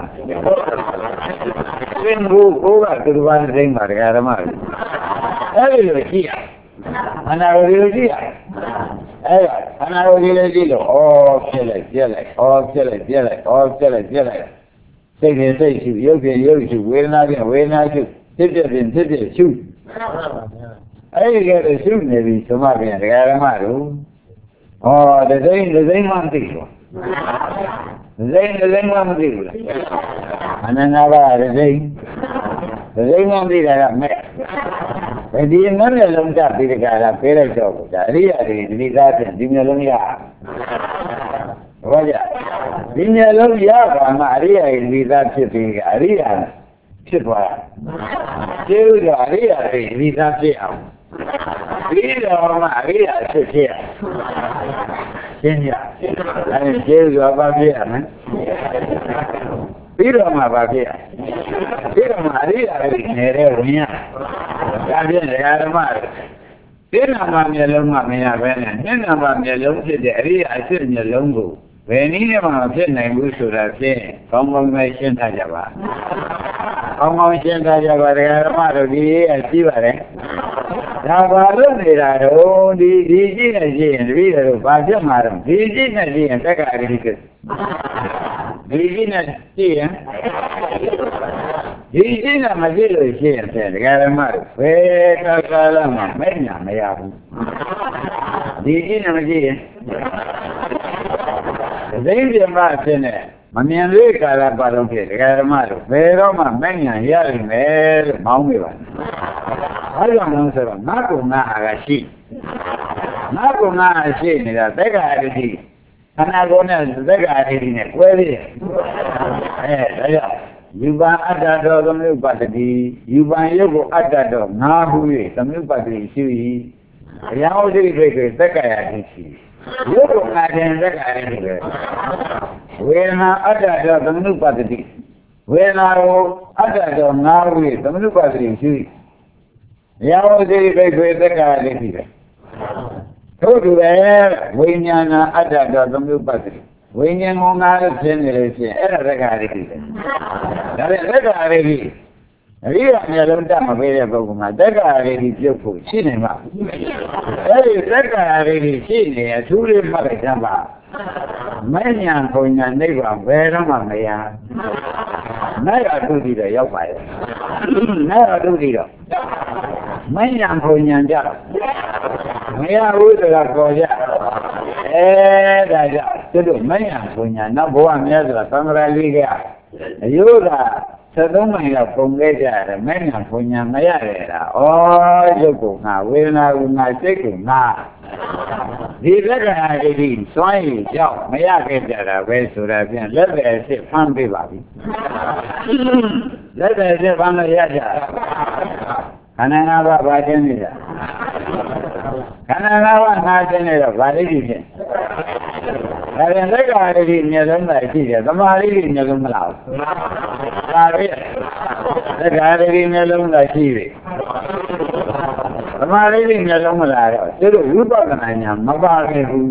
[SPEAKER 2] ပင်ကိုကိုကသူတစ်ပါးစိမ့်ပါဒကာဓမ္မတို့အဲ့ဒီလိုကြည့်ရအနာရောလိုကြည့်ရအဲ့ဒါအနာရောလေးလေးကြည့်လို့ဩဖြစ်လိုက်ပြက်လိုက်ဩဖြစ်လိုက်ပြက်လိုက်ဩဖြစ်လိုက်ပြက်လိုက်စိတ်နဲ့စိတ်ရှုရုပ်ဖြင့်ရုပ်ရှုဝေဒနာဖြင့်ဝေဒနာရှုဖြစ်ဖြစ်ဖြင့်ဖြစ်ဖြစ်ရှုအဲ့ဒီကဲရှုနေပြီသမဖြင့်ဒကာဓမ္မတို့ဩဒီစိမ့်ဒီစိမ့်မှမသိဘူးဒီစိမ့်ဒီစိမ့်မှမသိဘူးလားအနန္တဘာဒီစိမ့်ဒီစိမ့်မှမသိတာကမဲ့ဒီမျက်လုံးတက်ပြီးတကယ်လားပေးလိုက်တော့ဒါအရိယာတွေဒီသားဖြင့်ဒီမျက်လုံးရဘာကြဒီမျက်လုံးရပါမှအရိယာတွေဒီသားဖြစ်ပြီးအရိယာဖြစ်သွားတာကျေးဇူးတော်အရိယာတွေဒီသားဖြစ်အောင်ပြီးတော့မှအရိယာဖြစ်ဖြစ်ရှင်းရအဲကျေးဇူးတော်ပါဖြစ်ရမယ်ပြီးတော့မှပါဖြစ်ပြီးတော့မှအရိယာတွေနေတဲ့ဝင်ရဒါဖြင့်ဒကာဓမ္မတွေဒီနာမမျက်လုံးမှမရဘဲနဲ့ညနာမမျက်လုံးဖြစ်တဲ့အရိယာအစစ်မျက်လုံးကိုဘယ်နည်းနဲ့မှမဖြစ်နိုင်ဘူးဆိုတာဖြင့်ကောင်းကောင်းပဲရှင်းထားကြပါကောင်းကောင်းရှင်းထားကြပါဒကာဓမ္မတို့ဒီရေးအရှိပါတယ်ဒါဘာလို့နေတာတော့ဒီဒီကြည့်နေကြည့်ရင်တပည့်တော်ဘာဖြစ်မှာတော့ဒီကြည့်နေကြည့်ရင်တက္ကရာတိကဒီကြည့်နေကြည့်ရင်ဒီကြည့်နေမကြည့်လို့ရှိရင်ဒကာဓမ္မတို့ဘယ်ကာကာလမှမဲ့ညာမရဘူးဒီကြည့်နေမကြည့်ရင်သိဉ္ဇမအဖြစ်နဲ့မမြင်သေးကာလပါလုံးဖြစ်ဒကာဓမ္မတို့ဘယ်တော့မှမဲ့ညာရနိုင်မယ်လို့မောင်းမိပါဘာကြောင့်လဲဆိုတော့ငါကုငါအာကရှိငါကုငါအာရှိနေတာသက်္ကာရတိခန္ဓာကိုယ်နဲ့သက်္ကာရတိနဲ့ကွဲသေးတယ်အဲဒါကြောင့်ယူပန်အတ္တတော်သမုပ္ပါဒတိယူပန်ရုပ်ကိုအတ္တတော်ငါဟု၍သမုပ္ပါဒတိရှိ၏အရာဥဒိပိတ်ကိုသက္ကာယတိရှိရုပ်ကိုငါတင်သက္ကာယတိပဲဝေဒနာအတ္တတော်သမုပ္ပါဒတိဝေဒနာကိုအတ္တတော်ငါဟု၍သမုပ္ပါဒတိရှိ၏အရာဥဒိပိတ်ကိုသက္ကာယတိပဲထို့တူပဲဝိညာဏအတ္တတော်သမုပ္ပါဒတိဝိညာဉ်ကိုငါလို့ဖြစ်နေလို့ရှိရင်အဲ့ဒါသက္ကာရိတိပဲဒါပေမဲ့သက္ကာရိတိအရိယာမျိုးလုံးတတ်မပေးတဲ့ပုဂ္ဂိုလ်မှာသက္ကာရိတိပြုတ်ဖို့ရှိနေမှာအဲ့ဒီသက္ကာရိတိရှိနေအထူးလေးမှတ်လိုက်သပါမဉ္ဇဉ်ဘုံညာနိဗ္ဗာန်ဘယ်တော့မှမရနိုင်အတုတိတော့ရောက်ပါရဲ့နိုင်အတုတိတော့မဉ္ဇဉ်ဘုံညာကြတော့မရဘူးဆိုတာခေါ်ကြအဲဒါကြောင့်သူတို့မဉ္ဇဉ်ဘုံညာနောက်ဘဝမြတ်စွာသံဃာလေးကအယုဒ္ဓသသုံးမိုင်လောက်ပုံခဲ့ကြတယ်မဉ္ဇဉ်ဘုံညာမရရတာဩရုပ်ကိုငါဝေဒနာကိုငါစိတ်ကိုငါဒီလက္ခဏာတွေစွန့်ရည်ကြောင့်မရခဲ့ကြတာပဲဆိုတာပြန်လက်ပဲအစ်စ်ဖမ်းပေးပါပြီလက်ပဲအစ်စ်ဖမ်းလို့ရကြခန္ဓာငါးပါးဘာချင်းနေတာခန္ဓာငါးပါးငါချင်းနေတော့ဗာလိတိဖြစ်ဒါပြန်လက္ခဏာတွေမျိုးလုံးသာရှိတယ်သမာဓိတွေမျိုးလုံးမလားဘူးဒါပဲလက္ခဏာတွေမျိုးလုံးသာရှိပြီသမာဓိတွေမျိုးလုံးမလားတော့သူတို့ဝိပဿနာညာမပါခဲ့ဘူး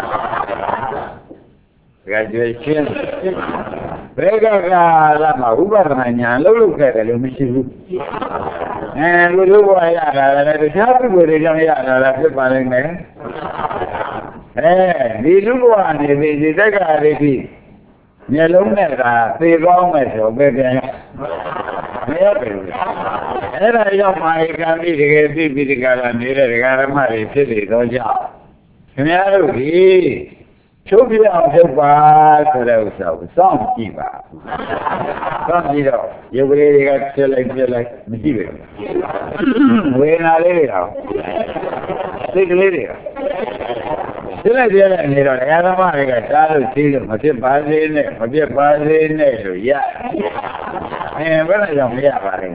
[SPEAKER 2] ဒါကြွေချင်းဘယ်ကကလာမှာဝိပဿနာညာလုံးလုံးခဲ့တယ်လို့မရှိဘူးအဲလူလူဘဝရတာလည်းတခြားပုဂ္ဂိုလ်တွေကြောင့်ရတာလည်းဖြစ်ပါလိမ့်မယ်အဲဒီလူဘဝနေပြီးဒီတက္ကရာတွေပြီးမျက်လုံးနဲ့ကသေကောင်းမယ်ဆိုပဲပြန်မရဘူးအဲ့ဒါရောက်မှဧကံပြီးတကယ်ပြီးပြီးဒီကလာနေတဲ့ဒကာရမတွေဖြစ်နေတော့ကြောင့်ခင်ဗျားတို့ဒီချုပ်ပြအောင်ချုပ်ပါဆိုတဲ့ဥစ္စာကိုစောင့်ကြည့်ပါစောင့်ကြည့်တော့ရုပ်ကလေးတွေကဖြစ်လိုက်ပြလိုက်မကြည့်ဘူးဝေဒနာလေးတွေတော့စိတ်ကလေးတွေကဖြစ်လိုက်ပြလိုက်နေတော့ဒကာသမားတွေကရှားလို့ကြီးလို့မဖြစ်ပါစေနဲ့မဖြစ်ပါစေနဲ့လို့ရအဲဘယ်နဲ့ကြောင့်မရပါလဲ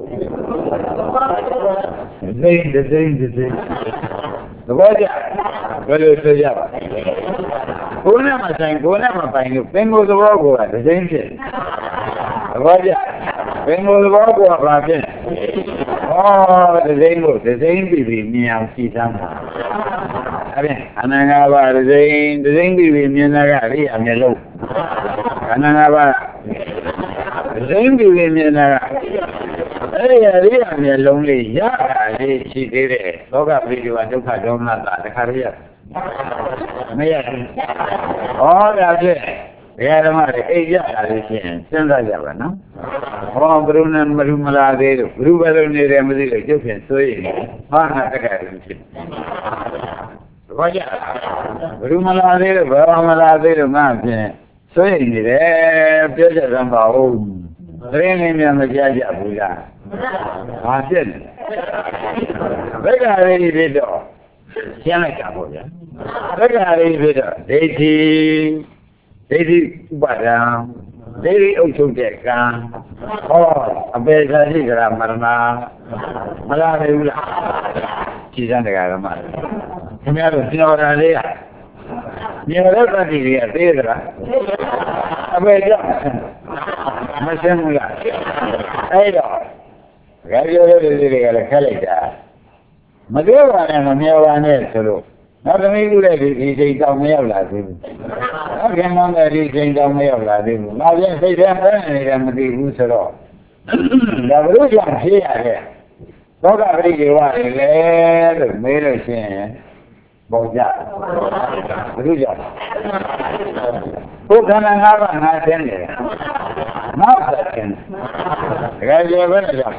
[SPEAKER 2] သိသိသိသိသဘောကျဘယ်လိုဆိုကြပါကိုယ်နဲ့မဆိုင်ကိုယ်နဲ့မပိုင်လို့ပင်ကိုယ်သဘောကိုကတစ်စိမ့်ဖြစ်သဘောကျပင်ကိုယ်သဘောကိုကဘာဖြစ်ဟောတစ်စိမ့်ကိုတစ်စိမ့်ပြီးပြီးမြင်အောင်ကြည့်သမ်းပါအဲ့ဒါအနန္တဘာတစ်စိမ့်တစ်စိမ့်ပြီးပြီးမြင်တာကအရိယာမျက်လုံးအနန္တဘာတစ်စိမ့်ပြီးပြီးမြင်တာကအဲ့ဒီအရိယာမျက်လုံးလေးရတာလေးရှိသေးတယ်လောကပိဋကဒုက္ခဒေါမနတာတခါတည်းရမရဘူး။ဩဒါဖြင့်ဘုရားဓမ္မတွေအိပ်ရတာလေးဖြင့်စဉ်းစားကြပါနော်။ဟောဘုရုနဲ့မလူမလာသေးလို့ဘုရုဘယ်လိုနေတယ်မသိလို့ကျုပ်ဖြင့်ဆိုရင်ဘာနာတက္ကရာဖြစ်။ဘာကြဘုရုမလာသေးလို့ဘာမလာသေးလို့ငါဖြင့်ဆိုရင်နေတယ်ပြောကြစမ်းပါဦး။သတင်းလေးများမကြားကြဘူးလား။ဘာဖြစ်လဲ။ဘယ်ကလေးဖြစ်တော့ရှင်းလိုက်တာပေါ့ဗျာသက္ကာရိဖြစ်တော့ဒိဋ္ဌိဒိဋ္ဌိဥပါဒံဒိဋ္ဌိအုပ်ချုပ်တဲ့ကံဟောအပေသာရှိကြတာမရဏမလားဘူးလားကြည်စမ်းတရားဓမ္မခင်ဗျားတို့ပြောတာလေးကမြေရတ္တိတွေကသိသလားအပေကြောင့်မရှင်းဘူးလားအဲ့တော့ကြပြောတဲ့လူတွေကလည်းခက်လိုက်တာမပြောပါနဲ့မပြောပါနဲ့ဆိုလို့နောက်သမီးလူလည်းဒီချိန်တောင်မရောက်လာသေးဘူး။နောက်ခင်မောင်လည်းဒီချိန်တောင်မရောက်လာသေးဘူး။နောက်ပြန်စိတ်ထဲမှာနေတယ်မသိဘူးဆိုတော့ဒါဘုရားကြောင့်ဖြေရတဲ့သောကပရိဒေဝတွေလေလို့မေးလို့ရှိရင်ပေါ်ကြဘုရားကြောင့်ဘုခန္ဓာငါးပါးငါသိနေတယ်။နောက်ဆက်တယ်။ဒါကြည့်ဘယ်နဲ့ကြောင့်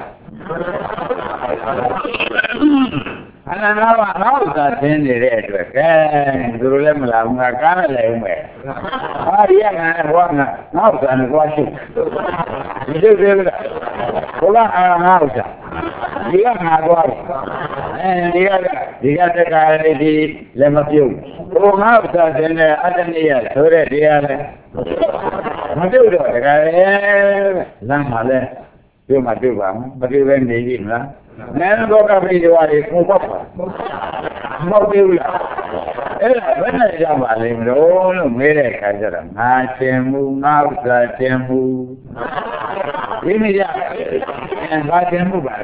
[SPEAKER 2] အနန္တဘာနောက်သာသင်နေတဲ့အတွက်ကဲသူတို့လည်းမလာဘူးငါကားနဲ့လည်းဦးမယ်ဟာဒီကငါဟောငါနောက်သာနဲ့သွားရှိဒီလိုသေးလားဘုရားအာငါဥစ္စာဒီကငါသွားတယ်အဲဒီကဒီကတက္ကရာဒီလည်းမပြုတ်ဘုံငါဥစ္စာတင်တဲ့အတ္တနိယဆိုတဲ့တရားလဲမပြုတ်တော့တက္ကရာလမ်းမှာလဲပြုတ်မှပြုတ်ပါမပြုတ်ပဲနေပြီမလားနည်းတော့ကပိတွေတွေကိုပေါ့ပါမဟုတ်ဘူးလားအဲ့ဒါဘယ်နဲ့ရပါလိမ့်မလို့လို့မေးတဲ့အခါကျတော့ငါတင်မှုငါဥစ္စာတင်မှုဒီမရငါတင်မှုပါ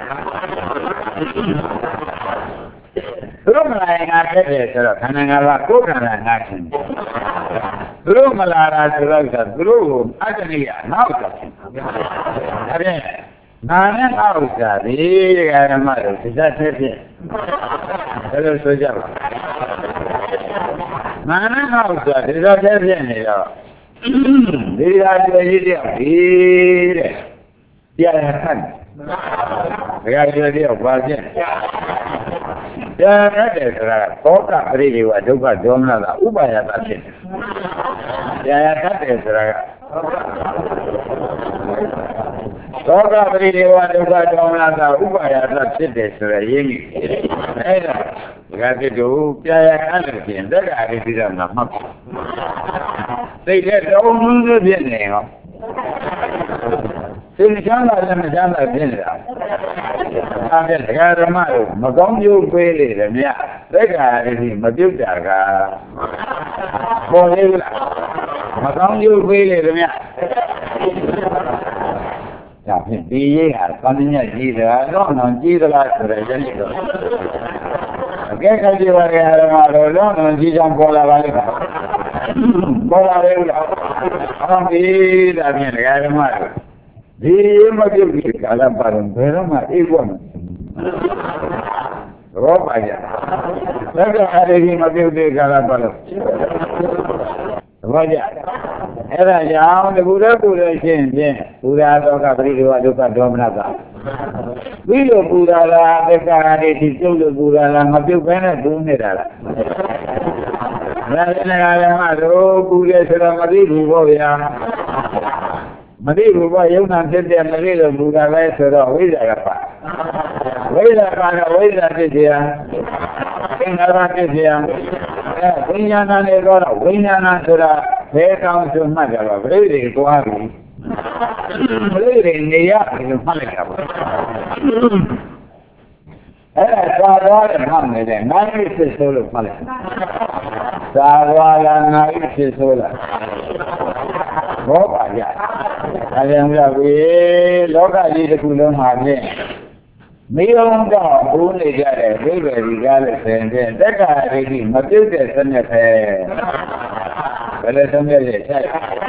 [SPEAKER 2] သူတို့မလာရင်ငါတက်တယ်ဆိုတော့ခန္ဓာငါးပါးကိုယ်ခန္ဓာငါးရှင်သူတို့မလာတာဆိုတော့သူတို့ကိုအတ္တနိယနောက်တော့ရှင်ဒါဖြင့်နာနဲ့ငါဥစ္စာဒီဓမ္မတို့စိတ်သက်ဖြင့်ဘယ်လိုဆိုကြပါနာနဲ့ငါဥစ္စာဒီလိုသက်ဖြင့်နေတော့ဒီဟာတွေ့ရတဲ့ဒီတဲ့တရားခန့်ဘယ်ကတွေ့တဲ့ဘာဖြင့်တရားရတယ်ဆိုတာသောကပရိဒီဝဒုက္ခဒေါမနတာဥပါယတာဖြစ်တယ်တရားရတယ်ဆိုတာကသောကပရိဒီဝဒုက္ခဒေါမနတာဥပါယတာဖြစ်တယ်ဆိုရရင်းကြီးအဲ့ဒါဒီကဖြစ်တို့ပြာရခန့်လို့ပြင်တက်တာလေးပြီးတော့မှမှတ်သိတဲ့တုံးမှုဖြစ်နေရောသင်္ချမ်းလာလည်းမချမ်းသာဖြစ်နေတာအားဖြင့်ဒကာဓမ္မတို့မကောင်းကျိုးပေးလေတယ်မြတ်သက်္ကာရည်မပြုတ်တာကပေါ်သေးဘူးလားမကောင်းကျိုးပေးလေတယ်မြတ်ဒါဖြင့်ဒီရေးဟာကောင်းမြတ်ကြီးတယ်တော့တော့ကြီးသလားဆိုတဲ့ယနေ့တော့အကဲခတ်ကြပါရဲ့ဓမ္မတို့တော့တော့ကြီးချောင်းပေါ်လာပါလိမ့်မယ်ပေါ်လာလေဘူးလားအော်ဒီဒါဖြင့်ဒကာဓမ္မတို့ဒီမပြုတ်ဒီကာလပါရင်ဘယ်တော့မှအေးဖို့မရှိဘူးရောပါရသက္ကရာဒီမပြုတ်ဒီကာလပါလို့သဘောကျအဲ့ဒါကြောင့်ဒီကုရကုရရှင်းဖြင့်ပူရာသောကပရိဒေဝဒုက္ခဒေါမနကပြီးလို့ပူရာလာသက္ကရာဒီပြုတ်လို့ပူရာလာမပြုတ်ဘဲနဲ့ဒူးနေတာလားမလားလည်းလည်းမတို့ပူရဆိုတော့မသိဘူးပေါ့ဗျာမသိဘူးဘာယုံနာဖြစ်တဲ့မသိလို့ဘူတာပဲဆိုတော့ဝိဇ္ဇာကပါဝိဇ္ဇာကတော့ဝိဇ္ဇာဖြစ်เสียသင်္ခါရဖြစ်เสียအဲဝိညာဏနဲ့တော့ဝိညာဏဆိုတာဘယ်ကောင်းဆိုမှတ်ကြပါပြိတိကိုအားပြီပြိတိနေရပြီးမှတ်လိုက်တာပါအဲ့ဒါသာသွားတယ်မှတ်နေတယ်ငါ့ဖြစ်ဆိုလို့မှတ်လိုက်သာသွားလားငါ့ဖြစ်ဆိုလားဘောပါကြအရင်ကပြီလောကကြီးတစ်ခုလုံးမှာဖြင့်မိအောင်တော့ဘူးနေကြတဲ့ဒိဗေဒီကားလို့ဆိုရင်တက္ကရာရိမပြုတ်တဲ့စနစ်ပဲဘယ်လိုဆုံးဖြတ်လဲဆက်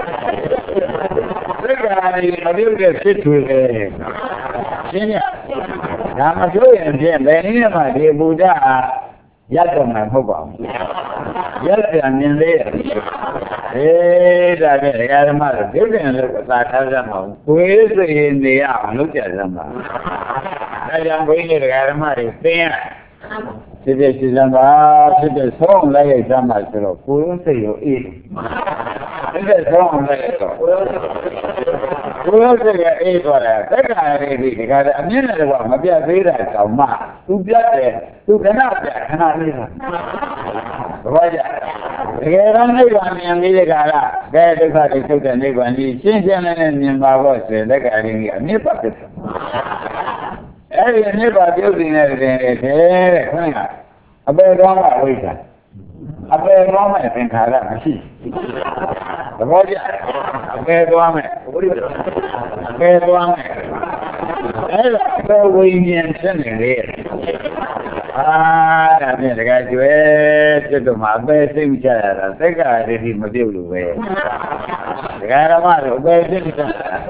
[SPEAKER 2] တက္ကရာရိမပြုတ်တဲ့စစ်ထွေပဲရှင်းရဒါမဆိုရင်ဖြင့်ဘယ်နည်းမှဒီဘုရားရတော့မှာမဟုတ်ပါဘူးရက်ပြန်မြင်လေးအေးဒါပဲဒကာဓမ္မတို့ဒုက္ခလို့သာထားကြမှာကိုယ်စိတ်နေရအောင်လုပ်ကြစမ်းပါဒါကြောင့်ဘုန်းကြီးဒကာဓမ္မတွေသိရင်ဖြစ်ဖြစ်ရှိစမ်းပါဖြစ်ဖြစ်ဆုံးလိုက်ရစမ်းပါဆိုတော့ကိုယ်စိတ်ကိုအေးဖြစ်ဖြစ်ဆုံးလိုက်ရတော့ကိုယ်စိတ်ကအေးသွားတယ်တက္ကရာရိဒီဒကာအမြင့်နဲ့တော့မပြတ်သေးတာတောင်မှသူပြတ်တယ်သူခဏပြခဏလေးတာဘာကြတကယ်တော့နိဗ္ဗာန်မြင်ပြီးတဲ့ကာလကဲဒုက္ခတွေထုတ်တဲ့နိဗ္ဗာန်ကြီးရှင်းရှင်းလင်းလင်းမြင်ပါဖို့ဆိုတက္ကရာရိကအမြင့်ပတ်တယ်အဲ့ဒီအမြင့်ပတ်ပြုတ်နေတဲ့တဲ့တဲ့ခွန်းကအပေတော်ကဝိဇ္ဇာအပေတော်မဲ့သင်္ခါရမရှိသဘောကျအပေတော်မဲ့အပေတော်မဲ့အဲ့ဒါဝိညာဉ်ဖြစ်နေလေအာဒါဖြင့်တကယ်ကျွဲဖြစ်တော့မှအပေစိတ်မချရတာသက္ကာရတိမပြုတ်လို့ပဲဒကာရမတို့အပေစိတ်မချ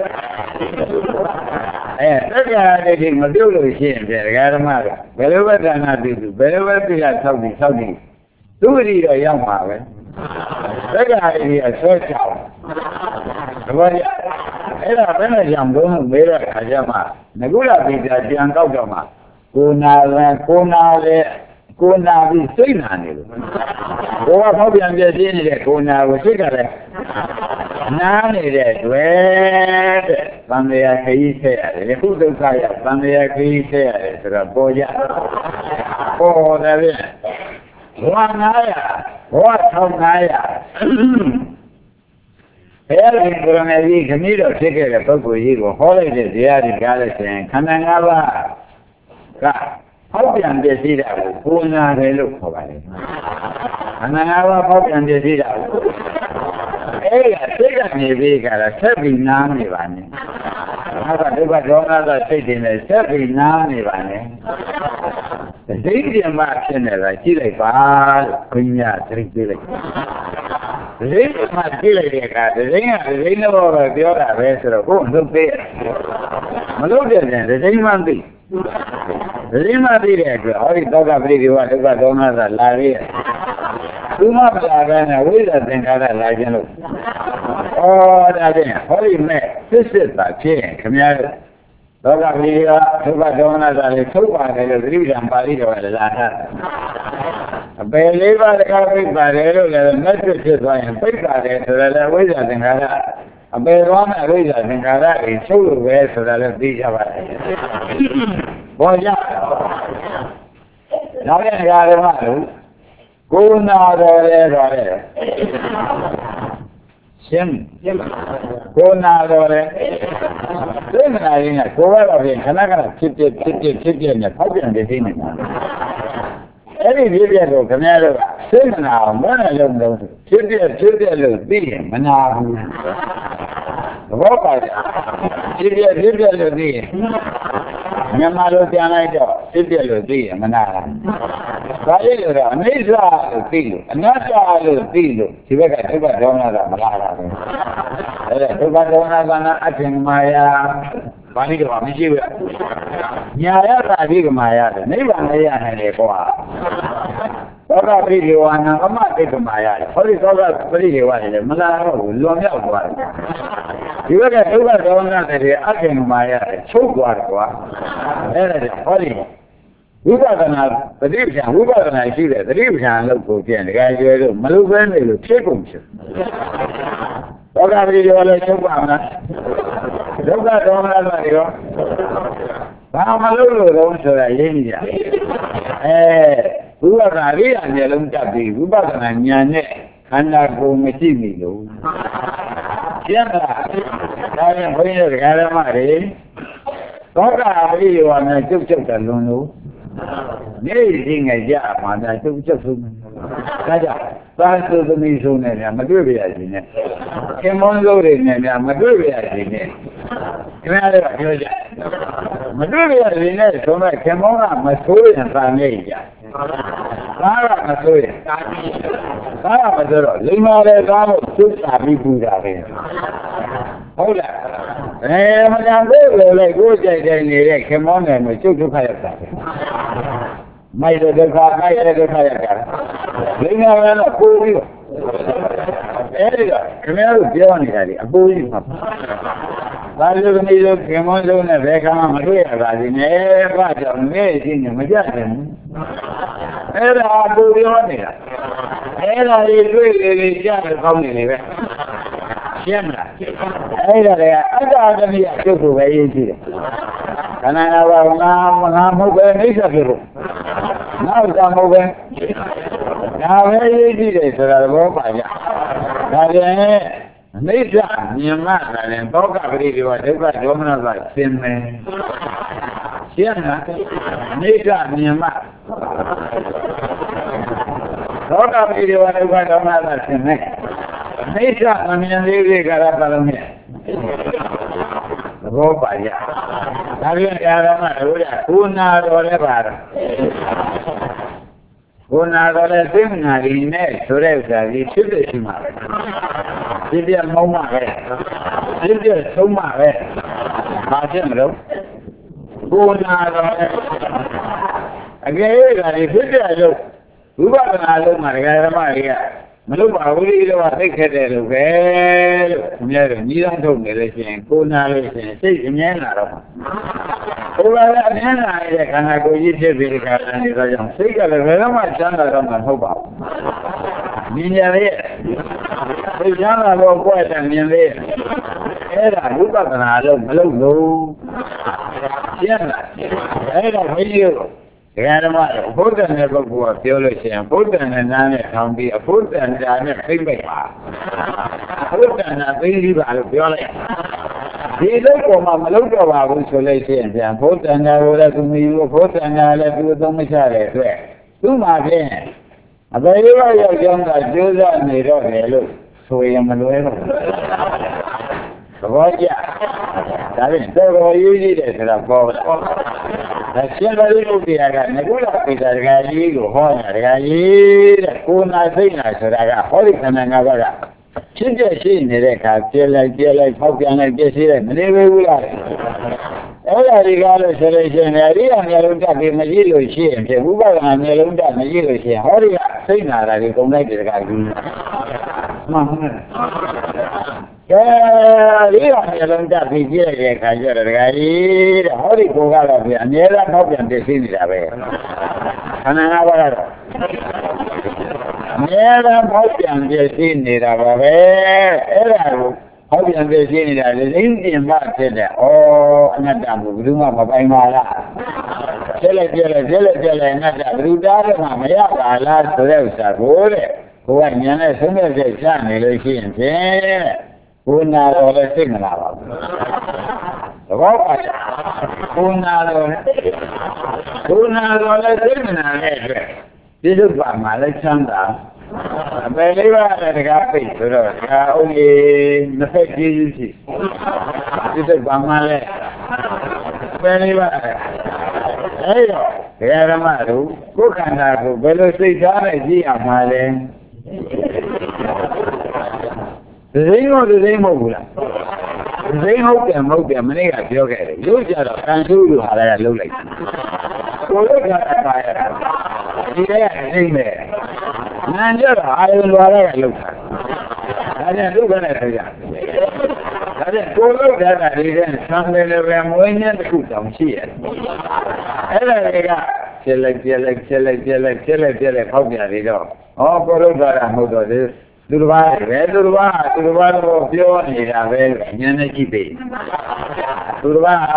[SPEAKER 2] အဲသက္ကာရတိမပြုတ်လို့ရှိရင်ဒကာရမတို့ဘယ်လိုပဲဒါနပြုသူဘယ်လိုပဲပြရဆောက်ပြီးဆောက်ပြီးသူ့ရီတော့ရောက်မှာပဲသက္ကာရတိအဆွဲချောင်းသဘောကျအဲ့ဒါဘယ်နဲ့ကြောင့်ဘုံမေးတဲ့အခါကျမှငကုလပိတာပြန်ကောက်တော့မှကိုနာလည်းကိုနာလည်းကိုနာပြီးစိတ်နာနေလို့ဘုရားဖောက်ပြန်ပြည့်နေတဲ့ကိုနာကိုစိတ်ကလည်းနားနေတဲ့တွေ့တဲ့သံဃာခရီးဆက်ရတယ်ခုဒုက္ခရသံဃာခရီးဆက်ရတယ်ဆိုတော့ပေါ်ကြပေါ်တယ်ဗျဘဝငါးရာဘဝထောင်ငါးရာဘယ်လိုကရဏကြီးခမည်းတော်ဖြစ်ခဲ့တဲ့ပုဂ္ဂိုလ်ကြီးကိုဟောလိုက်တဲ့တရားတွေကြားလို့ရှိရင်ခန္ဓာ၅ပါးကဟောပြန်ပြည့်စည်တာကိုကိုယ်နာတယ်လို့ခေါ်ပါတယ်ခန္ဓာ၅ပါးဟောပြန်ပြည့်စည်တာကိုအဲ့ဒါစိတ်ကနေပြီးကြတာဆက်ပြီးနားနေပါနဲ့နောက်ကဒုက္ခဒေါမနစိတ်တွေနဲ့ဆက်ပြီးနားနေပါနဲ့ဒိဋ္ဌိမှဖြစ်နေတာကြည့်လိုက်ပါလို့ခွင့်ရသတိပေးလိုက်ဒိဋ္ဌိမှကြည့်လိုက်တဲ့အခါဒိဋ္ဌိကဒိဋ္ဌိဘောပဲပြောတာပဲဆိုတော့ကိုယ်လုပ်သေးတယ်မလုပ်တဲ့ပြန်ဒိဋ္ဌိမှသိဒိဋ္ဌိမှသိတဲ့အတွက်ဟောဒီသောကပရိဒီဝဒုက္ခဒေါမနသာလာရည်သူမပလာကနဲ့ဝိဇ္ဇာသင်္ခါရလာခြင်းလို့ဩဒါဖြင့်ဟောဒီမဲ့စစ်စစ်သာဖြစ်ရင်ခမည်းသောကပရိဒီဝဒုက္ခဒေါမနသာလေးထုတ်ပါတယ်လို့သတိပ္ပံပါဠိတော်ကလာထားအပယ်လေးပါးတကားပိတ်ပါတယ်လို့လည်းမဲ့စစ်ဖြစ်သွားရင်ပိတ်ပါတယ်ဆိုတော့လည်းဝိဇ္ဇာသင်္ခါရအပယ်သွားမဲ့ဝိဇ္ဇာသင်္ခါရကိုချုပ်လို့ပဲဆိုတာလည်းသိကြပါတယ်ဘောရနောက်တဲ့နေရာတွေမှာကိုယ်နာတော်လဲတော်လဲရှင်းကိုယ်နာတော်လဲသိမနာရင်းကကိုယ်ကတော့ဖြင့်ခဏခဏဖြစ်ဖြစ်ဖြစ်ဖြစ်ဖြစ်ဖြစ်နဲ့ဖောက်ပြန်နေသေးနေတာအဲ့ဒီဖြစ်ဖြစ်ကိုခင်ဗျားတို့ကသိမနာအောင်မနဲ့လုံးလုံးဖြစ်ဖြစ်ဖြစ်ဖြစ်လို့သိရင်မနာဘူးသဘောပါကြဖြစ်ဖြစ်ဖြစ်ဖြစ်လို့သိရင်မြန်မာလိုပြန်လိုက်တော့ဖြစ်ဖြစ်လို့သိရင်မနာဘူးဒါလေးလို့တော့အနိစ္စလို့သိလို့အနတ္တလို့သိလို့ဒီဘက်ကဒုက္ခဒေါမနကမလာတာဘူးအဲ့ဒါဒုက္ခဒေါမနကနာအထင်မာယာဘာလို့တော့မရှိဘူးညာရတာဒီကမာရတယ်နိဗ္ဗာန်လည်းရနိုင်တယ်ကွာသောကပရိဒီဝါနာအမတိတ်ကမာရတယ်ဟောဒီသောကပရိဒီဝါနေလည်းမလာတော့ဘူးလွန်မြောက်သွားတယ်ဒီဘက်ကဒုက္ခဒေါမနတွေအထင်မာရတယ်ချုပ်သွားတယ်ကွာအဲ့ဒါကြောင့်ဟောဒီဝိပဿနာပฏิပ္ပံဝိပဿနာရှိတဲ့ပฏิပ္ပံလို့ကိုပြန်တကယ်ကျွဲလို့မလုပ်ဘဲနေလို့ဖြစ်ကုန်ချင်သောကပရိဒီဝါလည်းချုပ်ပါမလားဒုက္ခဒေါမနတွေရောဘာမလုပ်လို့တော့ဆိုတာရင်းကြအဲဝိပဿနာရိယာမျက်လုံးတက်ပြီးဝိပဿနာဉာဏ်နဲ့ခန္ဓာကိုယ်မရှိမိလို့ကျန်တာဒါရင်ဘုန်းကြီးတို့ဓမ္မတွေသောကပရိဒီဝါနဲ့ကျုပ်ကျုပ်တယ်လွန်လို့နေရင်းငယ်ကြမှာဒါကျုပ်ကျုပ်ဆုံးဒါကြောင့်သာသုသမီးဆုံးနဲ့များမတွေ့ပြရခြင်းနဲ့ခင်မွန်းစိုးတွေနဲ့များမတွေ့ပြရခြင်းနဲ့ခင်ဗျားတို့ပြောကြမတွေ့ပြရခြင်းနဲ့ဆိုတော့ခင်မွန်းကမဆိုးရင်သာနေကြသာကမဆိုးရင်သာကမဆိုးတော့လိမ္မာတဲ့သားကိုသုတာပြီးပူတာပဲဟုတ်လားအဲမတန်သေးလို့လေကိုယ်ကြိုက်တဲ့နေတဲ့ခင်မွန်းနဲ့မချုပ်ဒုက္ခရောက်တာမိုက်တဲ့ဒုက္ခမိုက်တဲ့ဒုက္ခရောက်တာလိမ္မာကတော့ပူပြီးတော့အဲဒီကခင်ဗျားတို့ပြောနေတာဒီအပူကြီးမှာဘာလို့ဒီလိုခင်မွန်းလုံးနဲ့ဘယ်ကမှမတွေ့ရပါဘူးနဲ့ဘာကြောင့်လဲရှင်းနေမကြတယ်အဲ့ဒါအပူပြောနေတာအဲ့ဒါတွေတွေ့လေလေကြားတယ်ကောင်းနေလေပဲရှင်းမလားအဲ့ဒါတွေကအတ္တအတ္တမိအကျုပ်ကိုပဲရေးကြည့်တယ်ခန္ဓာငါးပါးငါငါမဟုတ်ပဲအိဋ္ဌဖြစ်လို့နောက်သာမဟုတ်ပဲဒါပဲရေးကြည့်တယ်ဆိုတာသဘောပါကြဒါပြန်အိဋ္ဌမြင်မှလည်းသောကပရိဒီဝဒုက္ခဒေါမနကသင်မယ်ရှင်းလားအိဋ္ဌမြင်မှသောကပရိဒီဝဒုက္ခဒေါမနကသင်မယ်အိဋ္ဌမမြင်သေးသေးကြတာပါလို့မြင်သဘောပါကြဒါပြန်အာရမတို့ကကိုနာတော်လည်းပါတော့ကိုနာတော်လည်းသိမနာရင်းနဲ့ဆိုတဲ့ဥစ္စာကြီးဖြစ်ဖြစ်ရှိမှာဖြစ်ပြမောင်းမှာပဲဖြစ်ပြဆုံးမှာပဲဘာဖြစ်မလို့ကိုနာတော်လည်းအကယ်၍ဒါဖြစ်ပြလို့ဝိပဿနာလုံးမှာဒကာဓမ္မတွေကမလို့ပါဘူးဒီတော့သိခဲ့တယ်လို့ပဲလို့အများကြီးညီတော်ထုတ်နေလို့ရှိရင်ကိုနာလို့ရှိရင်စိတ်အမြဲလာတော့မှာဘုရားကအမြဲလာတဲ့ခန္ဓာကိုယ်ကြီးဖြစ်ပြီးဒီခါနေတော့ကြောင့်စိတ်ကလည်းဘယ်တော့မှချမ်းသာတော့မှာမဟုတ်ပါဘူးမြင်ရရဲ့သိချမ်းသာတော့ကိုယ့်အတမြင်သေးအဲ့ဒါဝိပဿနာလို့မလုပ်လို့ရှင်းလားအဲ့ဒါဘုန်းကြီးတို့ဒကာဓမ္မတို့ဘုဒ္ဓနဲ့ပုဂ္ဂိုလ်ကပြောလို့ရှိရင်ဘုဒ္ဓနဲ့နားနဲ့ထောင်ပြီးအဘုဒ္ဓနဲ့ဓာနဲ့ဖိမ့်ပိတ်ပါဘုဒ္ဓနဲ့သိပြီးပါလို့ပြောလိုက်ဒီလိုပေါ်မှာမလုပ်တော့ပါဘူးဆိုလို့ရှိရင်ပြန်ဘုဒ္ဓနဲ့ကိုလည်းသူမီဘူးဘုဒ္ဓနဲ့လည်းသူသုံးမချတဲ့အတွက်သူ့မှာဖြင့်အပေရောရောက်ကြောင်းကကျိုးစားနေတော့တယ်လို့ဆိုရင်မလွဲတော့ဘူးသဘောကျဒါဖြင့်တော်တော်ရေးကြည့်တယ်ဆိုတာပေါ်တယ်ဒါရှင်းတော်ရုပ်တရားကငကုလပိဿာဒကာကြီးကိုဟောတာဒကာကြီးတဲ့ကိုနာစိတ်နာဆိုတာကဟောဒီခန္ဓာငါးပါးကဖြစ်ပြရှိနေတဲ့အခါပြဲလိုက်ပြဲလိုက်ဖောက်ပြန်လိုက်ပြည့်စည်လိုက်မနေဘူးလားအဲ့ဒါဒီကားလို့ဆိုလို့ရှိရင်အရိယာမျိုးလုံးတက်ပြီးမရှိလို့ရှိရင်ဖြစ်ဥပဒနာမျိုးလုံးတက်မရှိလို့ရှိရင်ဟောဒီကစိတ်နာတာကိုကုန်လိုက်တဲ့ဒကာကြီးမှန်ပါ့ကဲဒီဟာမျိုးလုံးတက်ပြီးကြည့်လိုက်တဲ့အခါကျတော့ဒကာကြီးတဲ့ဟောဒီကိုကတော့ပြအများအားဖောက်ပြန်ပြည့်စည်နေတာပဲခန္ဓာငါးပါးကတော့အများအားဖောက်ပြန်ပြည့်စည်နေတာပါပဲအဲ့ဒါကိုဟောပြန်ပြည့်စည်နေတာလေသိရင်မှဖြစ်တယ်ဩအနတ္တကိုဘယ်သူမှမပိုင်ပါလားဆက်လိုက်ပြလိုက်ဆက်လိုက်ပြလိုက်အနတ္တဘယ်သူတားတော့မှမရပါလားဆိုတဲ့ဥစ္စာကိုတဲ့ကိုကဉာဏ်နဲ့ဆုံးဖြတ်ချက်ချနေလို့ရှိရင်ဖြင့်ကိုနာတော်လည်းသိမလားပါဘူးသဘောပါကိုနာတော်ကိုနာတော်လည်းသိမလားတဲ့အတွက်ဒီလိုပါမှလည်းချမ်းသာအပေလေးပါးလည်းတကားပိတ်ဆိုတော့တကားအုပ်ကြီးနှစ်ဖက်ကြီးကြီးရှိဒီလိုပါမှလည်းအပေလေးပါးအဲ့တော့ဘယ်ရမတို့ကိုယ်ခန္ဓာကိုဘယ်လိုစိတ်ထားနဲ့ကြည့်အောင်မှလဲဒီစိမ်းတော့ဒီစိမ်းမဟုတ်ဘူးလားဒီစိမ်းဟုတ်တယ်မဟုတ်တယ်မနေ့ကပြောခဲ့တယ်ရုပ်ကြတော့ကံစုလို့ဟာလည်းလှုပ်လိုက်ကိုယ်လို့ကတာရတာဒီကစိမ်းပဲနာကြတော့အာယုံလွာလည်းလှုပ်တာဒါကြောင့်ဒုက္ခနဲ့ဆိုကြဒါကြောင့်ကိုယ်လို့တဲ့ကဒီတဲ့သံလေလည်းပဲမွေးညက်တစ်ခုတောင်ရှိရတယ်အဲ့ဒါတွေကဖြစ်လိုက်ပြက်လိုက်ဖြစ်လိုက်ပြက်လိုက်ဖြစ်လိုက်ပြက်လိုက်ဖောက်ပြန်နေတော့ဟောကိုယ်လို့တာမဟုတ်တော့ဒီသူတစ်ပါးပဲသူတစ်ပါးသူတစ်ပါးတော့ပြောနေတာပဲဉာဏ်နဲ့ကြည့်ပြီသူတစ်ပါးဉာ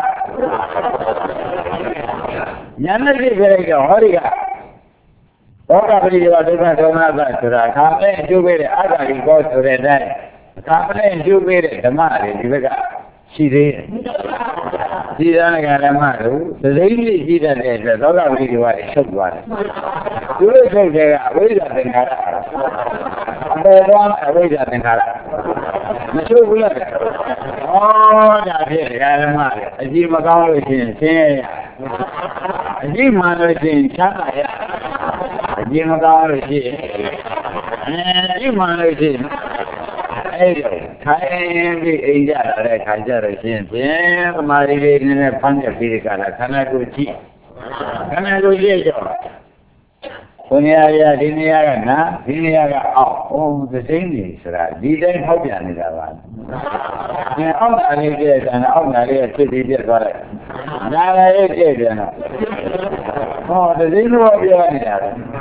[SPEAKER 2] ဏ်နဲ့ကြည့်ပြလိုက်တော့ဟောဒီကဘောဂပရိယောဒုက္ခဒေါမနသဆိုတာခါမဲ့အကျိုးပေးတဲ့အတ္တကြီးကောဆိုတဲ့အတိုင်းခါမဲ့အကျိုးပေးတဲ့ဓမ္မတွေဒီဘက်ကရှိသေးတယ်ဒီသံဃာဓမ္မတို့သတိကြီးရှိတတ်တဲ့အတွက်သောကပရိယောတွေချုပ်သွားတယ်သူတို့ချုပ်တဲ့ကအဝိဇ္ဇာသင်္ခါရအပေတော်အဝိဇ္ဇာသင်္ခါရမချုပ်ဘူးလားဩဒါဖြင့်ဒကာဓမ္မတွေအကြည့်မကောင်းလို့ရှိရင်ဆင်းရဲရအကြည့်မှန်လို့ရှိရင်ချမ်းသာရအကြည့်မကောင်းလို့ရှိရင်အကြည့်မှန်လို့ရှိရင်အဲ့ဒီထိုင်ပြီးအိမ်ကြလာတဲ့ခါကျတော့ရှင်ဖြင့်သမာဓိလေးနည်းနည်းဖမ်းရပြီးကြတာခန္ဓာကိုယ်ကြည့်ခန္ဓာကိုယ်ကြည့်ကြောဘုရားရဒီနေရာကနာဒီနေရာကအောက်ဟိုသစိမ့်နေဆိုတာဒီတိုင်းဖောက်ပြန်နေတာပါအဲအောက်နာလေးပြည့်တယ်အောက်နာလေးဖြစ်ပြီးပြတ်သွားလိုက်နာလေးပြည့်တယ်နော်ဟောသစိမ့်တော့ပြောနေတာ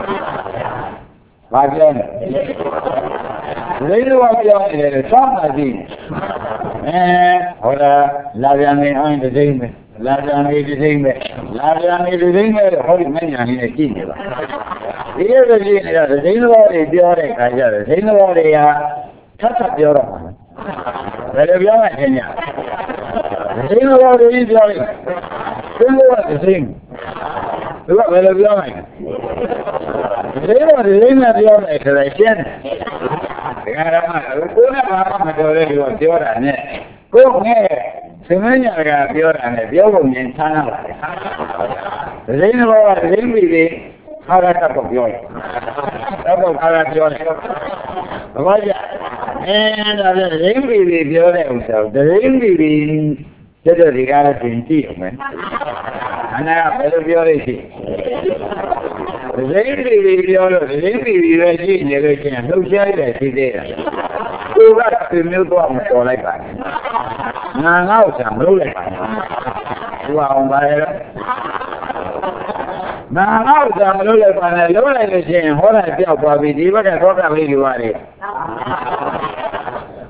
[SPEAKER 2] ဘာပြောလဲလေးတော့ပြောနေတယ်သောတာကြည့်အဲဟောလားလာပြန်နေအောင်သစိမ့်ပဲလာပြန်နေသစိမ့်ပဲလာပြန်နေသစိမ့်ပဲဟောဒီမညာလေးနဲ့ကြည့်နေပါဒီရတဲ့ကြည့်နေတော့သစိမ့်တော်တွေပြောတဲ့ခါကျတော့သစိမ့်တော်တွေကထပ်ထပ်ပြောတော့မှာဘယ်လိုပြောမှထင်ကြသစိမ့်တော်တွေပြောလိုက်သင်္ဘောသစိမ့်သူကဘယ်လိုပြောမှဒီလိုဒီလိုနဲ့ပြောမယ်ဆိုတော့ရှင်းတယ်ဒါကမှကိုယ်နဲ့ဘာမှမတော်တဲ့လူကပြောတာနဲ့ကိုယ်နဲ့သမင်းညာကပြောတာနဲ့ပြောပုံချင်းဆန်းလာတယ်ဒီလိုဘောကဒီမိပြီးခါရတော့ပြောတယ်တော့ခါရပြောတယ်ဘာကြအဲဒါပြန်ဒီမိပြီးပြောတဲ့ဥစ္စာဒီမိပြီးကျတော့ဒီကားကိုကြည့်အောင်မယ်အနာကဘယ်လိုပြောလို့ရှိဒီလိမ့်ပြီးပြောလို့ဒီလိမ့်ပြီးပဲကြည့်နေလို့ရှိရင်လှုပ်ရှားရတယ်ရှိသေးတယ်သူကသူမျိုးတော့မတော်လိုက်ပါဘူးငါငါ့ဥစ္စာမလုပ်လိုက်ပါဘူးသူအောင်ပါရဲ့ငါငါ့ဥစ္စာမလုပ်လိုက်ပါနဲ့လုပ်လိုက်လို့ရှိရင်ဟောတာပြောက်သွားပြီဒီဘက်ကသောကလေးတွေပါလေ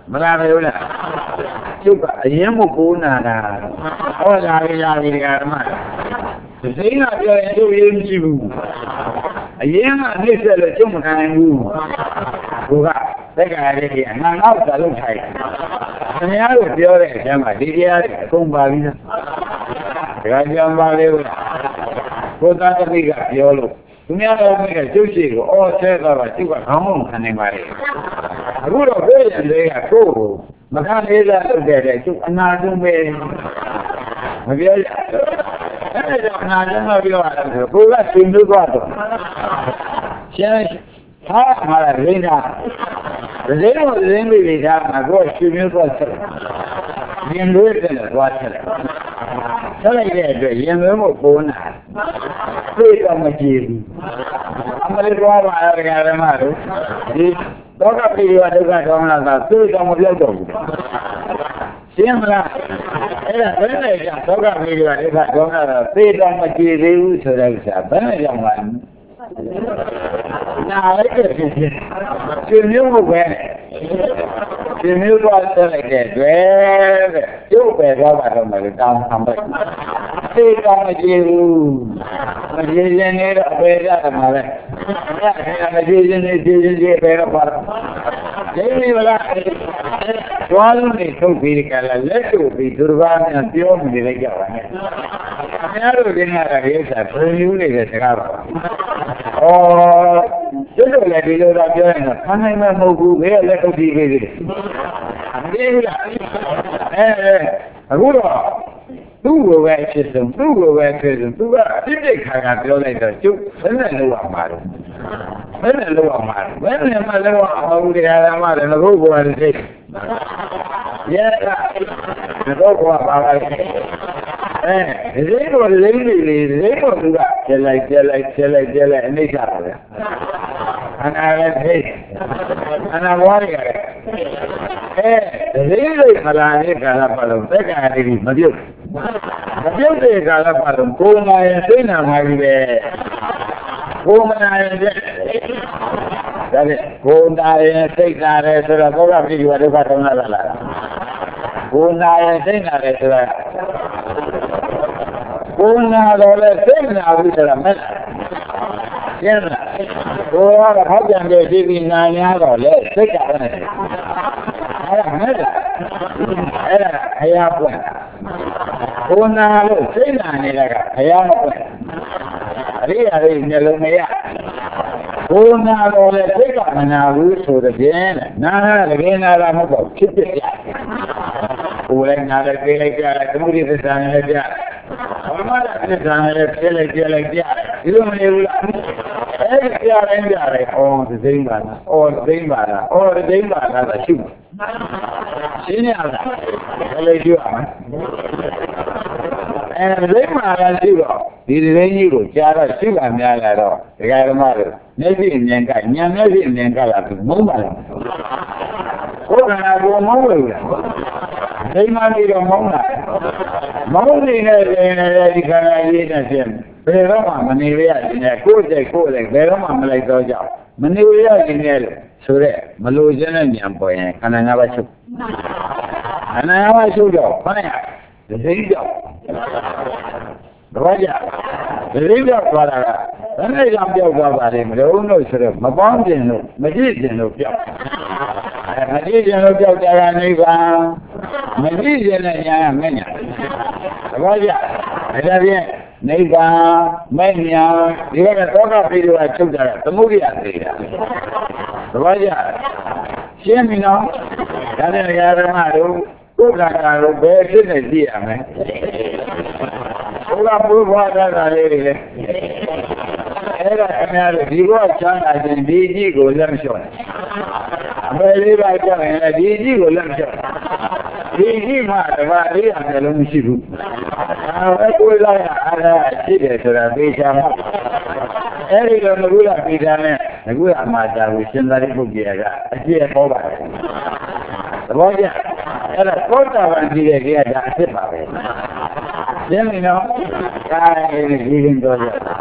[SPEAKER 2] မလားမလို့လားကျုပ်ကအရင်မကိုးနာတာဟောလာပြီလာပြီဓမ္မစိတ်ကပြောရင်ကျုပ်ရေးမရှိဘူးအရင်ကနှိမ့်ဆက်လို့ကျုပ်မခံနိုင်ဘူးဘုရားသက်ကလေးကြီးအငါငေါ့သာလုပ်ထိုင်ခင်ဗျားတို့ပြောတဲ့အချိန်မှာဒီတရားတွေအကုန်ပါပြီလားဒါကြောင့်ပါလေဘုရားဘုရားတပိကပြောလို့သူများတော်မိကကျုပ်ရှိကိုအော်ဆဲသွားတာကျုပ်ကခေါင်းမခံနိုင်ပါလေအခုတော့ဘယ်ရင်တွေကကိုယ့်ကိုမခံသေးတာလုပ်တဲ့ကျုပ်အနာဆုံးပဲမပြောရအဲ့ဒါကြောင့်အနာဆုံးမပြောရဘူးကိုယ်ကသင်လို့သွားတော့ရှင်းဟာမှာရင်းတာရင်းတော့ရင်းပြီးပြီဒါမှကိုယ်ရှင်မျိုးသွားဆက်ရင်လို့တယ်သွားဆက်ဆက်လိုက်တဲ့အတွက်ရင်သွင်းဖို့ပိုးနာသိတော့မကြည့်ဘူးအမလေးသွားပါရကြဓမ္မတို့ဒီတော့ကပြေရဒုက္ခတောင်းလာတာသိတော့မပြောက်တော့ဘူးရှင်းမလားအဲ့ဒါဘယ်နဲ့ကြောင့်တော့ကပြေရဒုက္ခတောင်းလာတာသိတော့မကြည့်သေးဘူးဆိုတဲ့ဥစ္စာဘယ်နဲ့ကြောင့်လဲနာလိုက်တဲ့ဖြစ်ဖြစ်ရှင်မျိုးကိုပဲရှင်မျိုးသွားဆက်လိုက်တဲ့တွေ့တဲ့ကျုပ်ပဲသွားပါတော့မယ်တောင်းဆောင်လိုက်သိတော့မကြည့်ဘူးမကြည့်ရင်လည်းအပေရတယ်မှာပဲအဲ့ဒါမကြည့်ရင်လည်းကြည့်ရင်ကြည့်ပဲတော့ပါတော့ဒီလိုမလားသွားလို့နေထုတ်ပြီးကြလားလက်ထုတ်ပြီးသူတစ်ပါးနဲ့ပြောနေလိုက်ကြပါနဲ့ခင်ဗျားတို့ကလည်းရိစ္ဆာပြုံးယူနေတဲ့စကားပါဩကျွတ်လည်းဒီလိုတော့ပြောရင်တော့ခံနိုင်မှာမဟုတ်ဘူးဘယ်လက်ထုတ်ပြီးပြီမသိဘူးလားအဲအခုတော့သူ့ကိုပဲဖြစ်ဆုံးသူ့ကိုပဲဖြစ်ဆုံးသူကအပြစ်ဒိတ်ခါကပြောလိုက်တော့ကျုပ်ဘယ်နဲ့လောက်အောင်မှာတော့ဘယ်နဲ့လောက်အောင်မှာဘယ်နဲ့မှလောက်အောင်ဘူးတရားဓမ္မတွေငါ့ကိုယ်ကလည်းသိရဲကငါ့ကိုကပါပါအဲဒီလိုလိမ့်နေလေဒီလိုသူကကျလိုက်ကျလိုက်ကျလိုက်ကျလိုက်အနိစ္စပါပဲအနာလည်းသိအနာဘွားရတယ်အဲဒီလိုခလာရဲ့ကာလပတ်လုံးသက်္ကာရီမပြုတ်မပြုတ်တဲ့ကာလပတ်လုံးကိုယ်မှရင်သိနာမှာပြီပဲကိုယ်မနာရင်ဒါနဲ့ကိုယ်နာရင်သိနာတယ်ဆိုတော့ဘောဂပိဝဒုက္ခတောင်းလာလားကိုယ်နာရင်သိနာတယ်ဆိုတော့ကိုယ်နာတော့လည်းသိနာဘူးဆိုတာမဲ့ကျင်းလားကိုယ်ကတော့ဟောပြန်တဲ့ဒီဒီနာညာတော့လေသိကြတယ်အဲ့ဒါမဲ့အဲ့ဒါအရာပွင့်ကိုယ်နာလို့သိနာနေတာကအရာမပွင့်အရိယာတွေမျက်လုံးမရကိုယ်နာတော့လေသိကမနာဘူးဆိုတဲ့ပြင်းတဲ့နာတကယ်နာတာမဟုတ်ဘူးဖြစ်ဖြစ်ကြကိုယ်လည်းနာတယ်ပြေးလိုက်ကြတယ်သမုဒိသစ္စာနဲ့ကြဘာမှသစ္စာနဲ့ပြေးလိုက်ပြေးလိုက်ကြဒီလိုမနေဘူးလားအဲ့ဒီကြားတိုင်းကြားတယ်အော်သိမ့်ပါလားအော်သိမ့်ပါလားအော်သိမ့်ပါလားဆိုရှိရှင်းရလားဘယ်လိုရှိရမလဲအဲသိမ့်ပါလားရှိတော့ဒီဒီလေးကြီးကိုကြားတော့ရှိပါများလာတော့ဒကာဓမ္မတို့မျက်စိမြင်ကညံမျက်စိမြင်ကလာသူမုန်းပါလားဘုရားကမုန်းလို့လားသိမှပြီးတော့မောင်းလာမောင်းနေတဲ့ဒီခန္ဓာကြီးနဲ့ဖြစ်ဘယ်တော့မှမနေရရခြင်းကိုယ်စိတ်ကိုယ်စိတ်ဘယ်တော့မှမလိုက်တော့ကြောက်မနေရရခြင်းနဲ့ဆိုတဲ့မလို့ခြင်းနဲ့ဉာဏ်ပေါ်ရင်ခန္ဓာငါးပါးချုပ်ခန္ဓာငါးပါးချုပ်တော့ခန္ဓာဒိဋ္ဌိကြောက်ဘာကြဒိဋ္ဌိကြောက်သွားတာကဘယ်နဲ့ကြောင့်ပြောက်သွားပါလဲမလို့လို့ဆိုတော့မပေါင်းခြင်းလို့မကြည့်ခြင်းလို့ပြောက်အဲမကြည့်ခြင်းလို့ပြောက်တာကနိဗ္ဗာန်မကြည့်ခြင်းနဲ့ညာမညာဘာကြအဲ့ဒါဖြင့်နိဗ္ဗာန်မဲ့ညာဒီကတော့ကပိရိဝချုပ်တာသမုဒိယသေးတာဘာကြရှင်းပြီနော်ဒါနဲ့ဓမ္မတို့ကိုယ်ခန္ဓာကိုဘယ်ဖြစ်နေကြည့်ရမလဲဘုရားဘုရားသာသာလေးတွေအဲ့ဒါခင်ဗျားတို့ဒီကောချမ်းသာခြင်းဒီကြီးကိုလက်မလျှော့အမေလေးပါကြောက်ရင်ဒီကြီးကိုလက်မလျှော့ဒီကြီးမှတပါးလေးရတယ်လို့မရှိဘူးအဲကိုယ်လာရအားရှိတယ်ဆိုတာသိချာမှာအဲ့ဒီလိုငကုလပိဋကနဲ့ငကုလအမှားတာကိုရှင်သာရိပုတ္တရာကအကျင့်ဟောပါတယ်သဘောကျအဲ့ဒါသောတာပန်ကြီးတဲ့ကြီးကဒါအစ်စ်ပါပဲရှင်းပြီနော်ဒါဒီရင်တော့